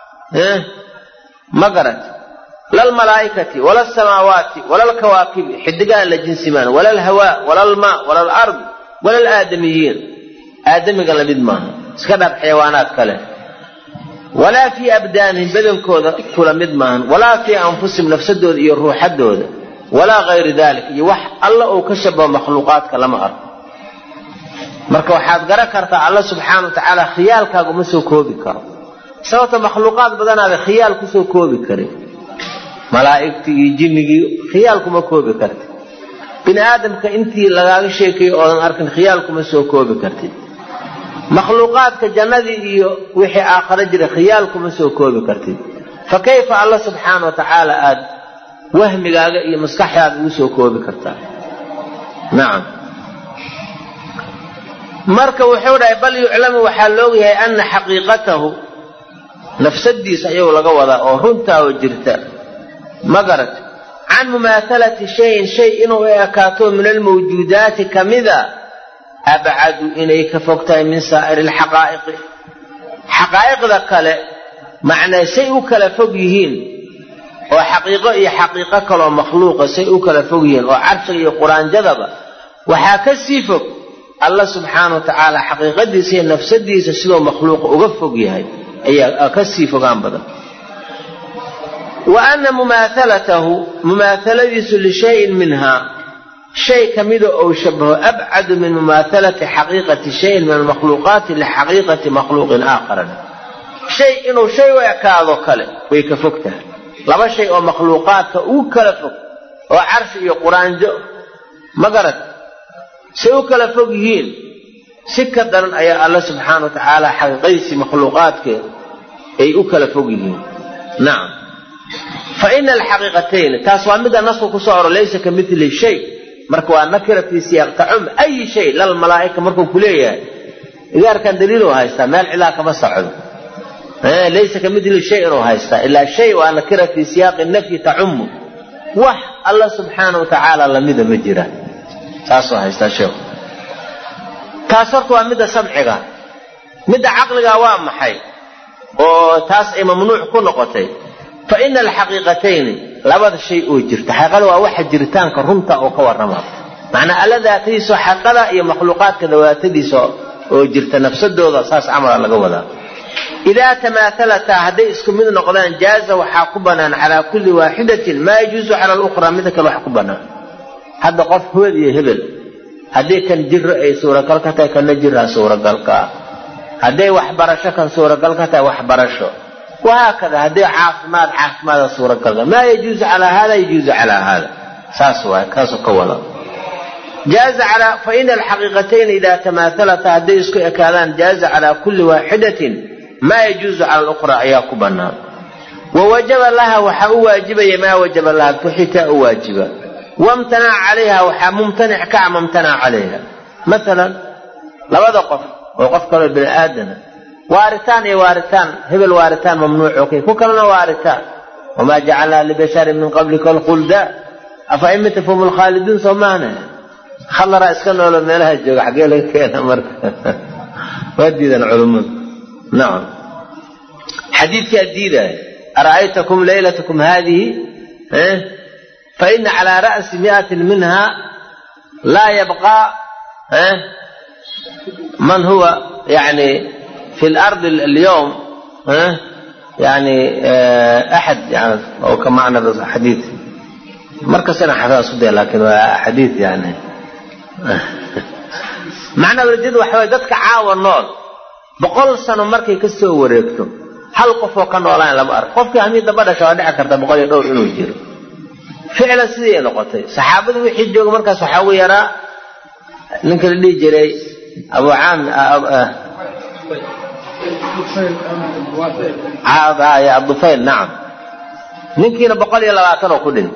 مقرت لا الملائكة ولا السماوات ولا الكواكب حدقان لجنس مان ولا الهواء ولا الماء ولا الأرض ولا الآدميين آدمي قال بدماها سكبت حيوانات كله ولا في أبدانهم بدن كل مدمان ولا في أنفسهم نفس الدود الروح الدود ولا غير ذلك يوح الله كشف مخلوقات كلام أرض marka waxaad garan kartaa Allah subhanahu wa ta'ala khiyaalkaagu ma soo koobi karo sababta makhluuqaad badan aad khiyaal ku soo koobi karin malaa'ikti iyo jinnigi khiyaal kuma koobi kartid bin aadamka intii lagaaga sheekay oo aan arkin khiyaal kuma soo koobi kartid makhluuqaadka jannadii iyo wixii aakhira jira khiyaal kuma soo koobi kartid fa kayfa Allah subhanahu wa ta'ala aad wahmigaaga iyo maskaxdaada ugu soo koobi kartaa. nacam. marka wuxuu dhahay bal yuclamu waxaa loogayahay ana xaqiiqatahu nafsadiisa ayuu laga wadaa oo runtaa oo jirta magarat can mumaahalati shayin shay inuu ekaato min almawjuudaati kamida abcadu inay ka fogtahay min saa'iri alxaqaa'iqi xaqaa'iqda kale macnaa say u kala fog yihiin oo xaqiiqo iyo xaqiiqo kaloo makhluuqa say u kala fog yihiin oo carshiga iyo quraanjadaba waxaa ka sii fog الله سبحانه وتعالى حقيقة ديسي نفسه ديسي سلو مخلوق أغفق يهي أي أكسي فقام بدل وأن مماثلة ديسي لشيء منها شيء كميدو أو شبه أبعد من مماثلة حقيقة شيء من المخلوقات لحقيقة مخلوق آخر شيء إنه شيء ويكاذو كله ويكفكته لما شيء مخلوقات أوكلفك وعرش يقران جو مقرد سيوك لفوقهين سكة أي الله سبحانه وتعالى حقيقي مخلوقاتك أي أكل فوقهين. نعم. فإن الحقيقتين تاسوا مدى نصف صور ليس كمثل شيء مركوا نكرة في سياق تعم أي شيء لا الملائكة مركوا كلية إذا كان دليله هايستا ما العلاقة مسعود ليس كمثل شيء هايستا إلا شيء ونكرة في سياق النفي تعم الله سبحانه وتعالى لمدى مجرى تاسو هايستا شيخ تاسرت ومدى سمعها مدى عقلها وامحي وتاس ممنوع كل قتي فإن الحقيقتين لابد الشيء وجرت حقلوا واحد جرتان كرمتا أو كورما معنى ألا ذاتيسو حقلا هي مخلوقات كذواتيسو وجرت نفس الدوضة أساس عمل على قوضا إذا تماثلتا هديسكم من نقضان جاز وحاقبنا على كل واحدة ما يجوز على الأخرى مثل وحاقبنا هذا قف هو يهبل هدي كان جر أي سورة قلقة كان جرها سورة قلقة هدي وحبرشة كان سورة قلقة وحبرشة وهكذا هدي عافماد صورة كذا ما يجوز على هذا يجوز على هذا ساسوا كاسو كولا جاز على فإن الحقيقتين إذا تماثلتا هدي اسكو اكالان جاز على كل واحدة ما يجوز على الأخرى أياكبنا ووجب لها وحا واجبة ما وجب لها كحتا واجبة وامتنع عليها وحا ممتنع كعم امتنع عليها مثلا لبدا وقف كل ابن آدم وارثان هبل وارثان ممنوع وكي كلنا وارثان وما جعلنا لبشر من قبلك الخلد أفإن تفهم الخالدين سمعنا خلى رأس كانوا لما لها الجوع حقي لك كينا مرة ودي ذا العلماء نعم حديث كأديدة أرأيتكم ليلتكم هذه فإن على رأس 100 منها لا يبقى من هو يعني في الأرض اليوم يعني أحد يعني أو كمعنى حديث مركز أنا حفاظ صدق لكن حديث يعني معنى ولجد وحوادتك عاون نول بقول سنة مركي كسو وريكتو هل قفوا كانوا ولا لما أرى قفك عميد دبادة شوادع كرتا بقول يدور إنه يجير فعلا سيدي نقطي صحابة وحيد جوغ مركز صحاوي يرى ننكر اللي جري أبو عام يا الضفيل نعم ننكينا بقول يلا لا ترى كلنت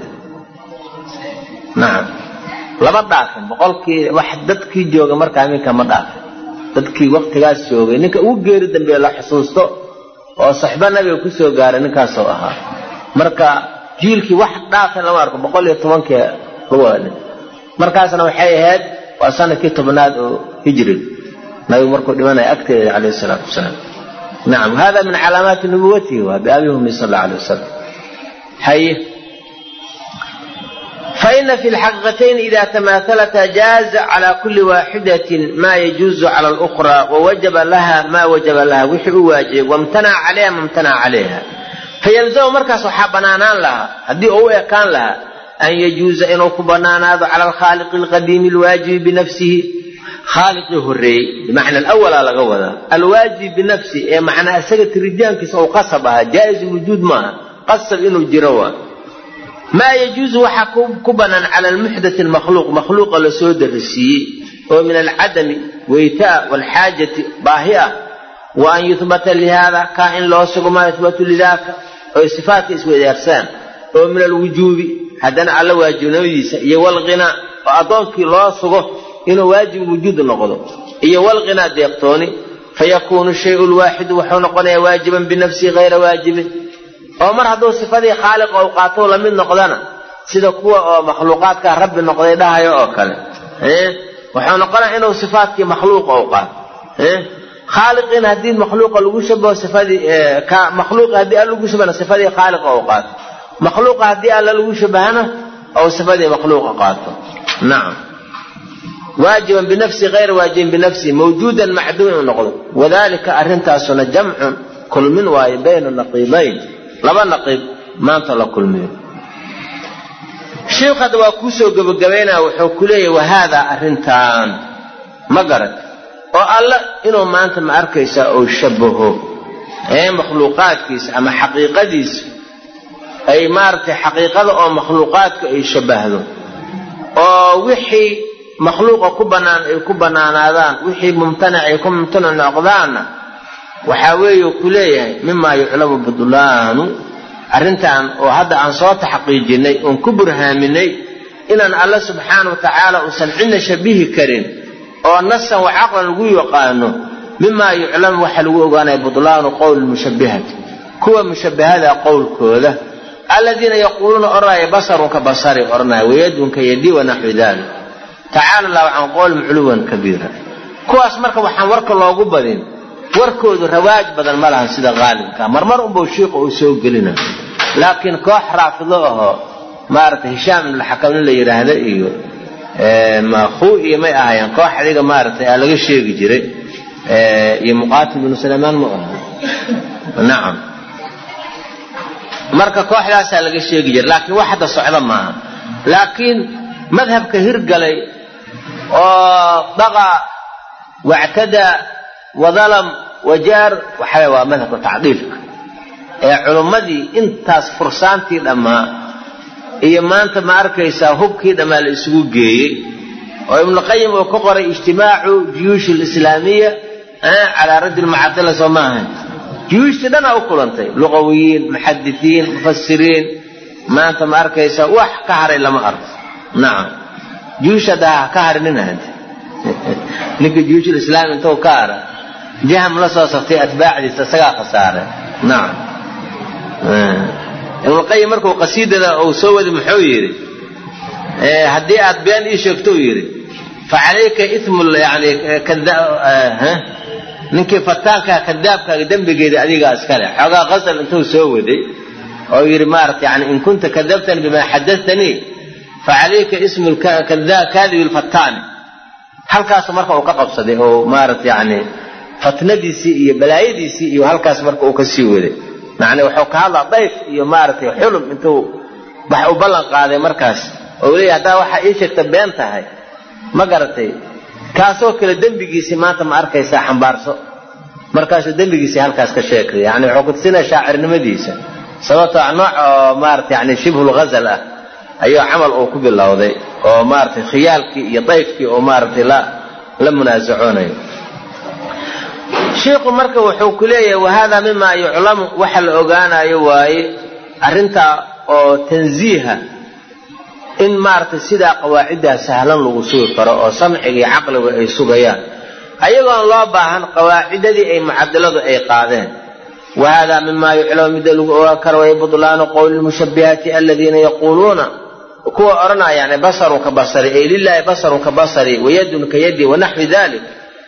نعم لما دافن بقولكي واحد dadkii jooga markaa minka ma dhaaf dadkii waqtigaas joogay ninka uu geeri dambe la xasuusto oo saxba nabiga ku soo gaaray ninkaas oo ahaa marka jiilkii wax dhaafan lama arko 110 ruwaale markaasna waxay ahayd waa sanadkii 10aad oo hijri nabi markuu dhimanay agteeda alayhi salaatu wasalaam نعم هذا من علامات نبوته وبأبيه صلى الله عليه وسلم حي فإن في الحقيقتين إذا تماثلتا جاز على كل واحدة ما يجوز على الأخرى ووجب لها ما وجب لها وحي واجب وامتنع عليها ما امتنع عليها فيلزم مركز صحابنا لها هذه هو كان لها أن يجوز أن يكبنان هذا على الخالق القديم الواجب بنفسه خالقه الري بمعنى الأول على قوله الواجب بنفسه معنى أسجد الرجال كسو قصبها جائز الوجود ما قصب إنه الجروان ما يجوز وحكم كبنا على المحدث المخلوق مخلوق لسود الرسي ومن العدم ويتاء والحاجة باهية وأن يثبت لهذا كائن لا سق ما يثبت لذاك وصفات اسم الإرسان ومن الوجوب هذا على واجب نويس والغناء وأضانك لا سق إنه واجب وجود النقض والغناء ديقتوني فيكون الشيء الواحد وحنقنا واجبا بنفسه غير واجب oo mar haduu sifadii khaaliq oo qaato la mid noqdana sida kuwa oo makhluuqaadka rabbi noqday dhahayo oo kale waxa noqonaa inuu sifaadkii makhluuq oo qaato khaaliqin hadii makhluuq lagu shabaho sifadii ka makhluuq hadii lagu shabaho sifadii khaaliq oo qaato makhluuq hadii lagu shabahana oo sifadii makhluuq qaato nعم واجبا بنفسه غير واجب بنفسه موجودا معدوم نقض وذلك أرنتاسنا جمع كل من واي بين النقيضين لما نقيض ما انت لكل من الشيخ هذا وكوسو قبقبينا وحكوليه وهذا أرنتان مقرد والله إنه ما أنت معركيسا أو شبهه أي مخلوقات كيس أما حقيقة ديس أي مارتي حقيقة أو مخلوقات أي شبهه أو وحي مخلوق كبنان هذان وحي ممتنع يكون ممتنع نقضان وحاوي كليه مما يعلم بدلان أرنتان وهذا عن صوت حقيقي ونكبرها مني إن الله سبحانه وتعالى وسمعنا شبيه كريم ونصا وعقلا وقوي وقانه مما يعلم وحلوه وقانا بدلان قول المشبهات كوى مشبهات قول كوذا الذين يقولون أرى بصر كبصري أرنا ويد كيدي ونحو ذلك تعالى الله عن قول معلوا كبيرا كواس مركا وحان ورك الله قبضين وركود الرواج بدل ملها سيدا غالب كان مرمر بوشيق وسوق لنا لكن كوح رافضوه مارت هشام الحكم اللي يرهده ايو ما خوئي ما اهيان كوح حديقة مارت لغا الشيق جري يمقاتل بن سليمان مؤمن نعم مركا كوح لا سألغا الشيق جري لكن واحدة صعبة معها لكن مذهب كهرقلي وضغى واعتدى وظلم وجار وحيوى مذهب تعطيلك علمدي انتاس فرسانتي لما iyo maanta ma arkaysaa hubkii dhamaa la isugu geeyay oo ibn qayyim oo ku qoray ijtimaacu jiyush al-islaamiyya ala radd al-mu'attala soomahan jiyush dana u kulantay luqawiyiin muhaddithiin mufassiriin maanta ma arkaysaa wax ka haray lama arko naam jiyushada ka harinina ninka jiyush al-islaam intuu ka ara jaham la soo saftay atbaacdiisa saga khasaare naam ibn qayyim markuu qasiidada oo soo wadi muxuu yiri hadii aad been ii sheegto yiri fa alayka ithmul yani kadda ninkii fataanka kadaabka dambigeeda adiga askale xoga qasal intuu soo waday oo yiri maarta yani in kunta kadabtan bima hadathani fa alayka ismul kadhib al-fattan halkaas marka uu ka qabsaday oo maarta yani fatnadiisi iyo balaayadiisi iyo halkaas marka uu ka sii waday يعني wuxuu ka hadlaa dayf iyo maartay xulum intuu wax u ballan qaaday markaas oo leeyahay waxa ay sheegtay been tahay ma garatay kaasoo kale dambigiisi maanta ma arkaysa xambaarso markaas dambigiisi halkaas ka sheekay yani wuxuu ku tusina shaacirnimadiisa sababtoo nooc maartay yani shibhul ghazal ah ayuu amal oo ku bilowday oo maartay khiyaalkii iyo dayfkii oo maartay la munaasacoonay sheekhu marka wuxuu ku leeyahay wahada mima yu'lamu waxa la ogaanayo waaye arinta oo tanziiha in maarta sida qawaacida sahlan lagu soo karo oo samciga iyo aqliga ay sugayaan ayagoon loo baahan qawaacidadii ay mucaddaladu ay qaadeen wahada mima yu'lamu midalu oo karo way budlaanu qawl mushabbihati alladheena yaquluna kuwa oranayaan basaru ka basari ay lillahi basaru ka basari wa yadun ka yadi wa nahwi dhalik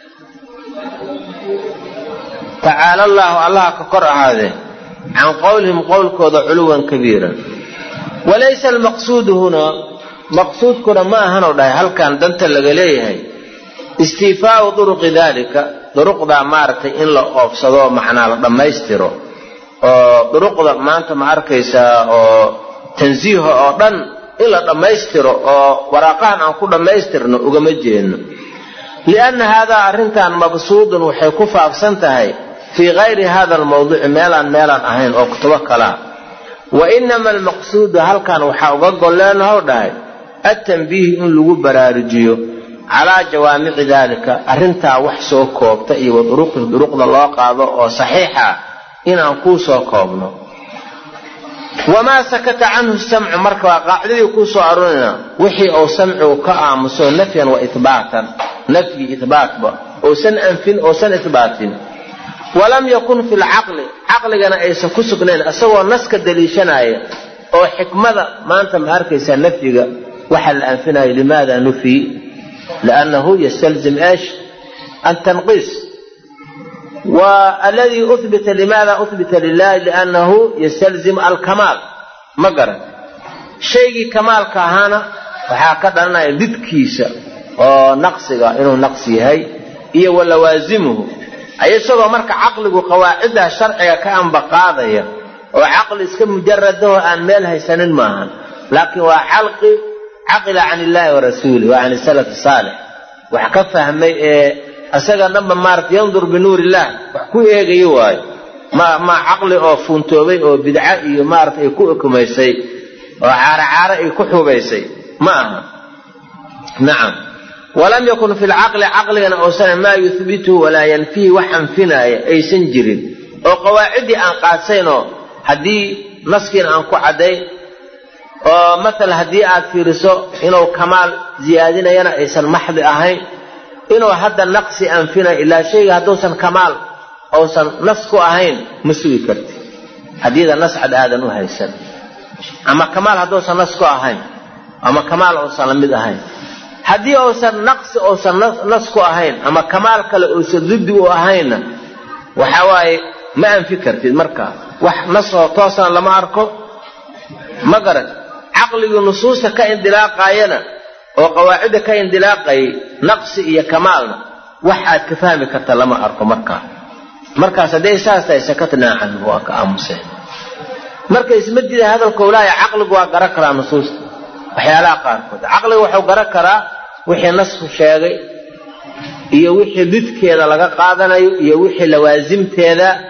تعالى الله كقر هذا عن قولهم قول كذا علوا كبيرا وليس المقصود هنا مقصود كنا ما هنا هل كان دنت لغليه استيفاء طرق ذلك طرق ذا مارت إن لا أفسدوا معنا لما يستروا طرق ذا ما أنت معركيسا تنزيه أردن إلا لما يستروا وراقان عن كل ما يسترنا وجمجين لأن هذا أرنتان مبسوط وحيكوف أفسنتهاي في غير هذا الموضوع ميلا أهين أو كتوكلا وإنما المقصود هل كان وحاوقق لنا هؤلاء التنبيه إن لغو برارجيو على جوامع ذلك أرنتا وحسو كوبتئي وطرق الله قاضوا وصحيحة إن أنكوسو كوبنا وما سكت عنه السمع مركوا قاعدة يكوسو أرونا وحي أو سمع كأمسو نفيا وإثباتا نفي إثبات أو سن أنفين أو سن إثبات ولم يكن في العقل عقلنا أيسا كسقنين أسوى نسك الدليشناية أو حكمة ما أنت مهاركيسا نفيك وحل أنفنا لماذا نفي لأنه يستلزم إيش التنقيص والذي أثبت لماذا أثبت لله لأنه يستلزم الكمال مقرن شيء كمال كهانا وحاكد أننا ضد كيسا نقصك إنه نقصي هاي إيه ولوازمه أي سبب مرك عقلك وقواعدها الشرعية كأن بقاضية وعقل اسكم مجرده أن مالها سنن معها لكن وحلق عقل عن الله ورسوله وعن السلف الصالح وحكفها أسأل نما مارت ينظر بنور الله وحكوه يجيواي ما عقل أو فنتوبي أو بدعائي مارت يكوكم يسي وعار يكحو بيسي معها نعم ولم يكن في العقل عقلنا أو سنة ما يثبته ولا ينفيه وحن فينا أي سنجر أو قواعدي أن قاسينه هدي نسكين أنكو عدي مثل هدي آت في رسو إنه كمال زيادين ينا إيسان محض أهين إنه هذا النقص أنفنا إلا شيء هدوسا كمال أو سن نسكو أهين مسوي كرتي هدي ذا نسعد هذا نوهيسان أما كمال هدوسا نسكو أهين أما كمال أو سلمد أهين haddii uusan naqsi uusan nasku ahayn ama kamaal kale uusan dibdi u ahayn waxa waaye ma anfi kartid marka wax nasoo toosan lama arko ma garan aqligu nusuusta ka indilaaqayna oo qawaacida ka indilaaqay naqsi iyo kamaalna wax aad ka fahmi karta lama arko markaas haday saastay sakatna aan waa ka aamusay marka ismadida hadalka walaaya aqligu waa garan kara nusuusta waxyaalaha qaarkood aqligu wuxuu garan karaa wixii nasku sheegay iyo wixii didkeeda laga qaadanayo iyo wixii lawaasimteeda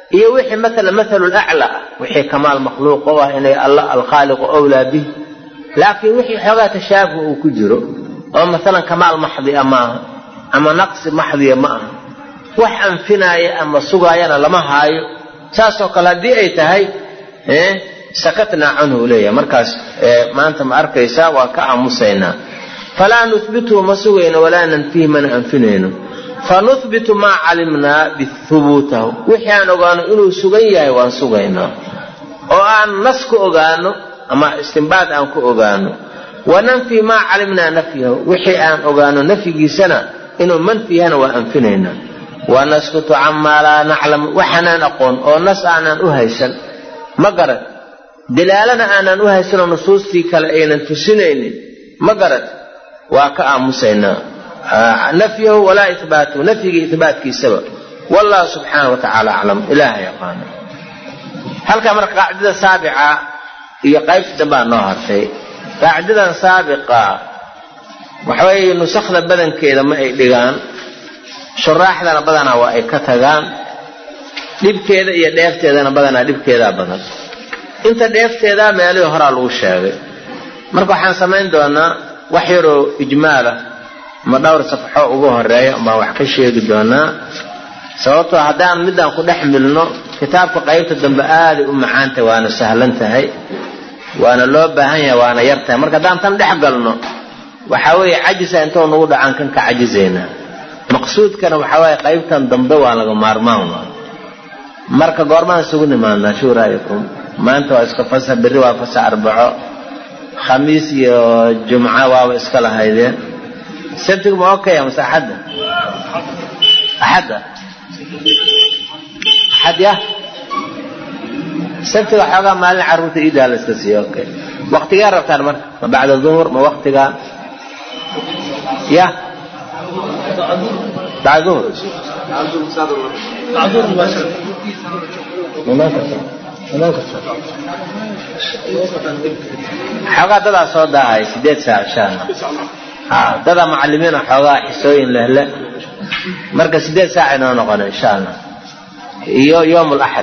iyo wixii mathalul a'la wixii kamaal makhluuq oo ah inay Allah al-khaliq awla bih laakiin wixii xogaa tashaabuh uu ku jiro oo mathalan kamaal maxdi ama naqsi maxdi ma aha wax anfinaya ama sugaayana lama haayo saasoo kale hadii ay tahay sakatna anhu leeyahay markaas maanta ma arkaysaa waa ka aamusaynaa falaa nuthbitu masugayna walaa nanfihi man anfinayna fanuthbitu ma calimna bithubutahu wixii aan ogaano inuu sugan yahay waan sugaynaa oo aan nas ku ogaano ama istinbaad aan ku ogaano wananfi ma calimna nafyahu wixii aan ogaano nafyigiisana inuu manfiyana waa anfinaynaa wanaskutu amma la na'lam waxanaan aqoon oo nas aanan u haysan ma garad dilaalana aanan u haysan nusuustii kale aynan tusinaynin ma garad waa ka aamusaynaa نفيه ولا إثباته نفيه إثبات كي سبب والله سبحانه وتعالى أعلم إله يقان هل كمر قاعدة سابعة هي قيف دبا نهر شيء قاعدة سابقة وحوي نسخ بدن كذا ما إيدان شراح لنا بدنا وإكتغان دب كذا يدفت هذا بدنا دب كذا بدن أنت دفت هذا ما له هرا الوشاوي مركو حن سمين دونا وحيرو إجماله ma dhawr safxo ugu horeeyo ma wax ka sheegi doona sababtoo hadaan midaan ku dhaxmilno kitaabka qaybta dambe aad u macaanta waana sahlan tahay waana loo baahan yahay waana yartahay marka hadaan tan dhex galno waxa weey ajisa inta nagu dhacan kan ka ajizayna maqsuudkana waxa weey qaybtan dambe waa laga maarmaan marka goormaan isugu nimaadna shuuraayakum maanta waa iska fasax bari waa fasax arbaco khamiis iyo jumca waa iska lahaydeen سبتك ما أوكي يا مساحد أحد يا سبتك حاجة ما العروض إيدها للسياسية أوكي وقت جار رفتار مر ما بعد الظهر ما وقت جار يا بعد الظهر حاجة تلا صودا هاي سيدات ساعة شان dada macallimiin xoogaa xisooyin leh marka 8 saac inoo noqon insha Allah iyo يوم الأحد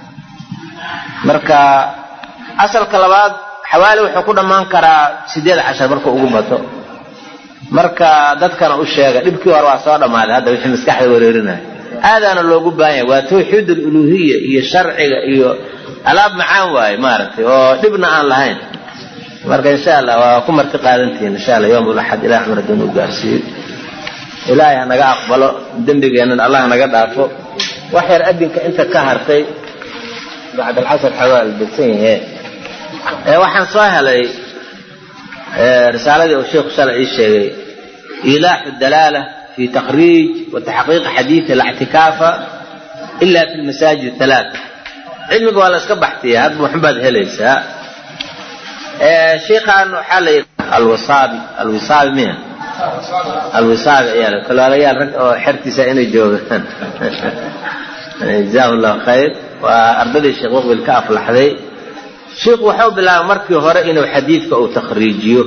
marka asalka labaad xawaali wuxuu ku dhamaan karaa 18 marka ugu bato marka dadkana u sheega dibkii hore waa soo dhamaaday hadda wixii maskaxda wareerinay aadana loogu baahan waa tawxiid uluhiyya iyo sharciga iyo alaab macaan waay maartay oo dibna aan lahayn marka insha Allah waa ku marti qaadantiin insha Allah يوم الأحد ilaa amar doon u gaarsiin ilaahay naga aqbalo dambigeena Allah naga dhaafo wax yar adinka inta ka hartay بعد العصر حوالي بتين waxaan soo helay رسالة الشيخ صالح الشيخ إيلاح الدلالة في تخريج وتحقيق حديث الاعتكاف إلا في المساجد الثلاث علمك ولا اسكبحتي هذا محمد هليسا شيخ أنه حالي الوصابي مين الوصابي يعني كل رجال حرتي سائل الجوب جزاه الله خير وأرضي الشيخ وقبل الكاف الحذي شيخ وحب الله مركي هرئين وحديثك أو تخريجيه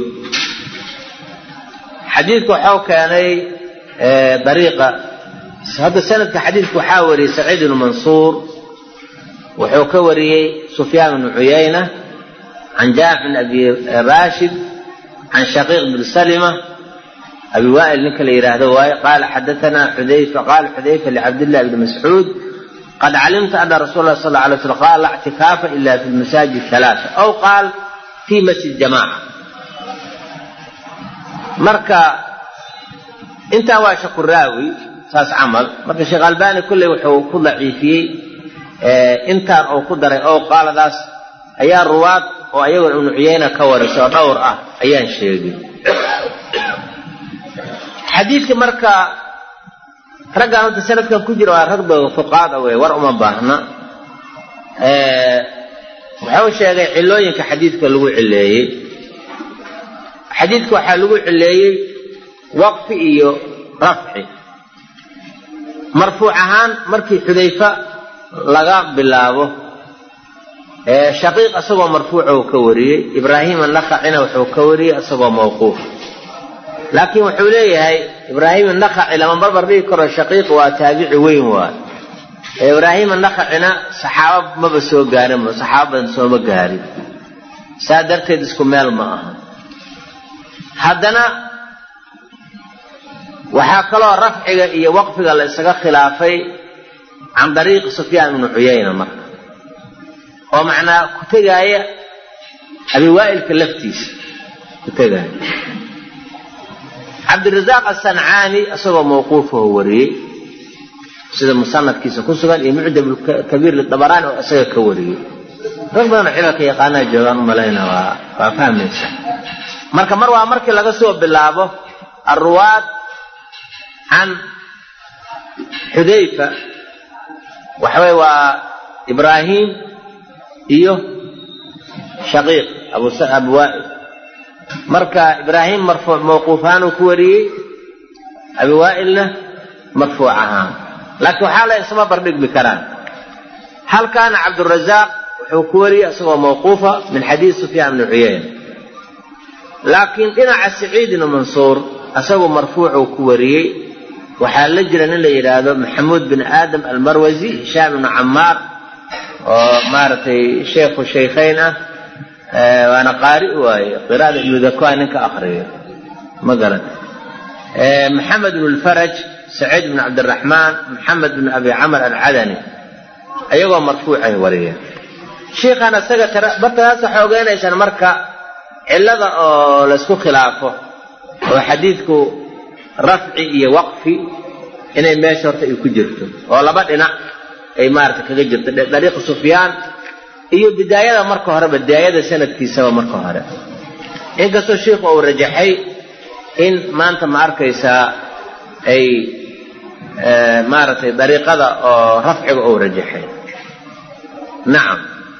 حديثك وحاو كان طريقة هذا السنة كحديثك وحاوري سعيد المنصور وحاو كوري سفيان بن عيينة عن جابر بن أبي راشد عن شقيق بن سلمة أبي وائل نكل قال حدثنا حذيفة قال حذيفة لعبد الله بن مسعود قد علمت أن رسول الله صلى الله عليه وسلم قال لا اعتكاف إلا في المساجد الثلاثة أو قال في مسجد جماعة مركا انت واشق الراوي ساس عمل مركا شيخ الباني كله وحو كضعيفي انت أو قدر أو قال داس أيان رواد أو أيان ابن عيينة كورس أو دور أيان شيخي حديث مركا رجع أنت سنة كم كجرا ركض فقاعة ورق ما بعنا وحاول شيء علوي كحديث كلوي عليه حديث كحلوي عليه وقف إيو رفعي مرفوعهان مركي حذيفة لقى بالله شقيق أصبه مرفوع وكوري إبراهيم النخعنا وحوكوري أصبه موقوف لكن وحوليه هاي إبراهيم النخعي لما بربر به كره الشقيق وتابع وين وان إبراهيم النخعنا صحابة ما بسوا قارم صحابة سوا ما قارم سادرت يدسكم مال معها هذنا وحاكلوا رفع وقف على السجا خلافي عن طريق سفيان بن عيينة مرة ومعنى كتجاية أبي وائل كلفتيس كتجاية عبد الرزاق الصنعاني أصبح موقوفه وري سيد المصنف كيس كسبان يمعدب الكبير للطبراني وأصبح كوري رغم أن حلك يقانا جوان ملاينا وفهم إنسان مركا مروة مركا لقصوا باللعبه الرواة عن حذيفة وحوي وإبراهيم شقيق أبو وائل مركا إبراهيم مرفوع موقوفان وكوري أبو وائل مرفوعها لكن حالة اسمها بردك بكران هل كان عبد الرزاق وكوري اسمها موقوفة من حديث سفيان بن عيينة لكن إنا على سعيد بن منصور أسوى مرفوع وكوري وحال لجرن اللي يرادو محمود بن آدم المروزي هشام بن عمار ومارتي شيخ الشيخين وأنا قارئ وقراءة ابن ذكوان كأخرين ما قرأت محمد بن الفرج سعيد بن عبد الرحمن محمد بن أبي عمر العدني أيوة مرفوعه وريه شيخ أنا سجى بطل حوجين إيشان مركا إلا لسكو خلافه وحديثكو رفعي وقفي إنه ما شرط يكجرته ولا بدنا أي مارك كجرت طريق سفيان بداية مركو هرب بداية سنة كيسة مركو هرب إن قصو الشيخ أو رجحي إن ما أنت مارك يسا أي مارتي طريقة رفع أو رجحي نعم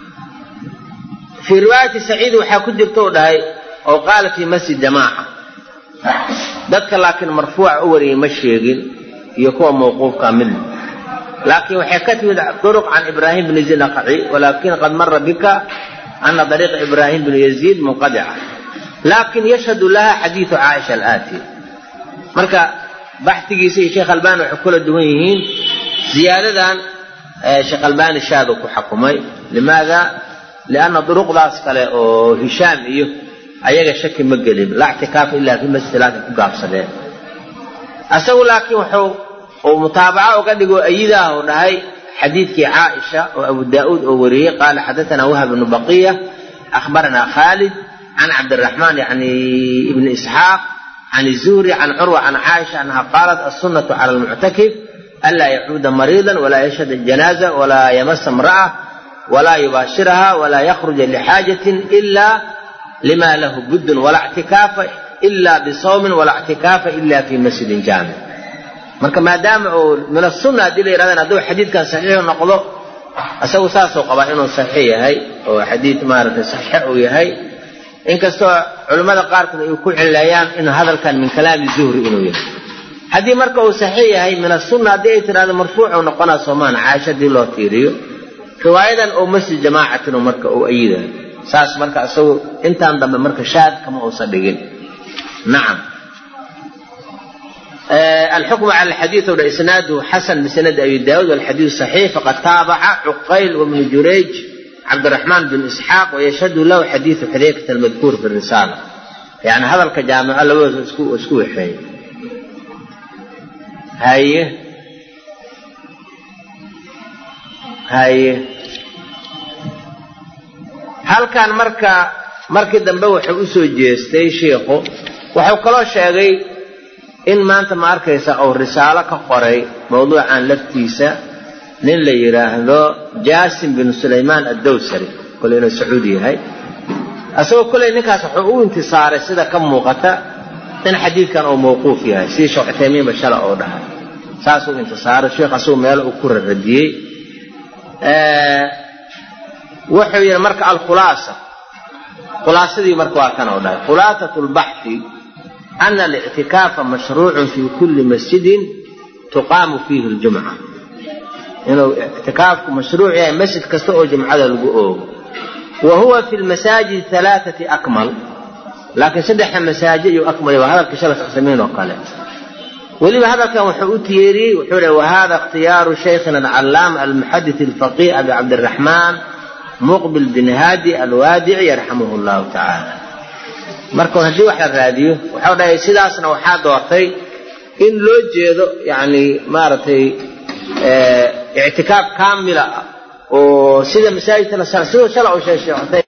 في رواية سعيد وحاكد جرتو دهي أو قال في مسجد جماعة ذلك لكن مرفوع أوري مشيقين يكون موقوف كامل لكن وحكت طرق عن إبراهيم بن يزيد النخعي ولكن قد مر بك أن طريق إبراهيم بن يزيد منقطعة لكن يشهد لها حديث عائشة الآتي مركا بحثي سي شيخ الباني وحكول الدوينيين زيادة شيخ الباني شاذك حكمي لماذا؟ لأن طرق ذاك هشام أيها شك مقلب لا اعتكاف إلا في مسجد لا تقاب صدق أسوي لكن وحو ومتابعة وقد يقول أيده ونهي حديث عائشة وأبو داود أوريه قال حدثنا وهب بن بقية أخبرنا خالد عن عبد الرحمن يعني ابن إسحاق عن الزهري عن عروة عن عائشة أنها قالت السنة على المعتكف ألا يعود مريضا ولا يشهد الجنازة ولا يمس امرأة ولا يباشرها ولا يخرج لحاجة إلا لما له بد ولا اعتكاف إلا بصوم ولا اعتكاف إلا في مسجد جامع مركا ما دام من السنة دي اللي رأينا دو حديث كان صحيح ونقضه أسوي ساسو قبائنه صحيح هاي وحديث مارك صحيح ويهي إن كستوى علماء قاركم يكون عليان إن هذا كان من كلام الزهري إنه هذه مركا صحيح هاي من السنة دي هذا مرفوع ونقنا صومان عاشة دي الله تيريو رواية أو مسجد جماعة ومركا أو أيضا ساس مركا أسوي أنت عندما مركا شاذ كما أصدقين نعم الحكم على الحديث والإسناد حسن بسند أبي داود والحديث صحيح فقد تابع عقيل وابن جريج عبد الرحمن بن إسحاق ويشهد له حديث حذيفة المذكور في الرسالة يعني هذا الكجامع الله اسكوه حي هاي هل كان مركا دنبوح أسو جيستي شيخو وحو كلو شاقي إن ما أنت ما أركيسا أو رسالة كقري موضوع عن لفتيسا نين اللي يراهدو جاسم بن سليمان الدوسري كلنا سعودي هاي أسوأ كل نكاس حقوق انتصار سيدا كم موقتا إن حديث كان أو موقوف يعني سي شو عثيمين بشلا أو ده ساسو انتصار الشيخ أسوأ ميال أكور الرديي وحوي مركع الخلاصة خلاصة دي مركوا كان أو ده خلاصة البحث أن الاعتكاف مشروع في كل مسجد تقام فيه الجمعة إنه اعتكاف مشروع يعني مسجد كستوء جمعة للقؤوب وهو في المساجد 3 أكمل لكن 6 مساجد أكمل وهذا الكشرة 5 وقال ولما هذا كان وحوتيري وحول وهذا اختيار شيخنا العلام المحدث الفقيه أبي عبد الرحمن مقبل بن هادي الوادعي يرحمه الله تعالى. marka hadii wax la raadiyo waxa dhahay sidaasna waxa doortay in loo jeedo yani maaratay i'tikaaf kaamila oo sida masaajidka la sharxo shala oo sheekhay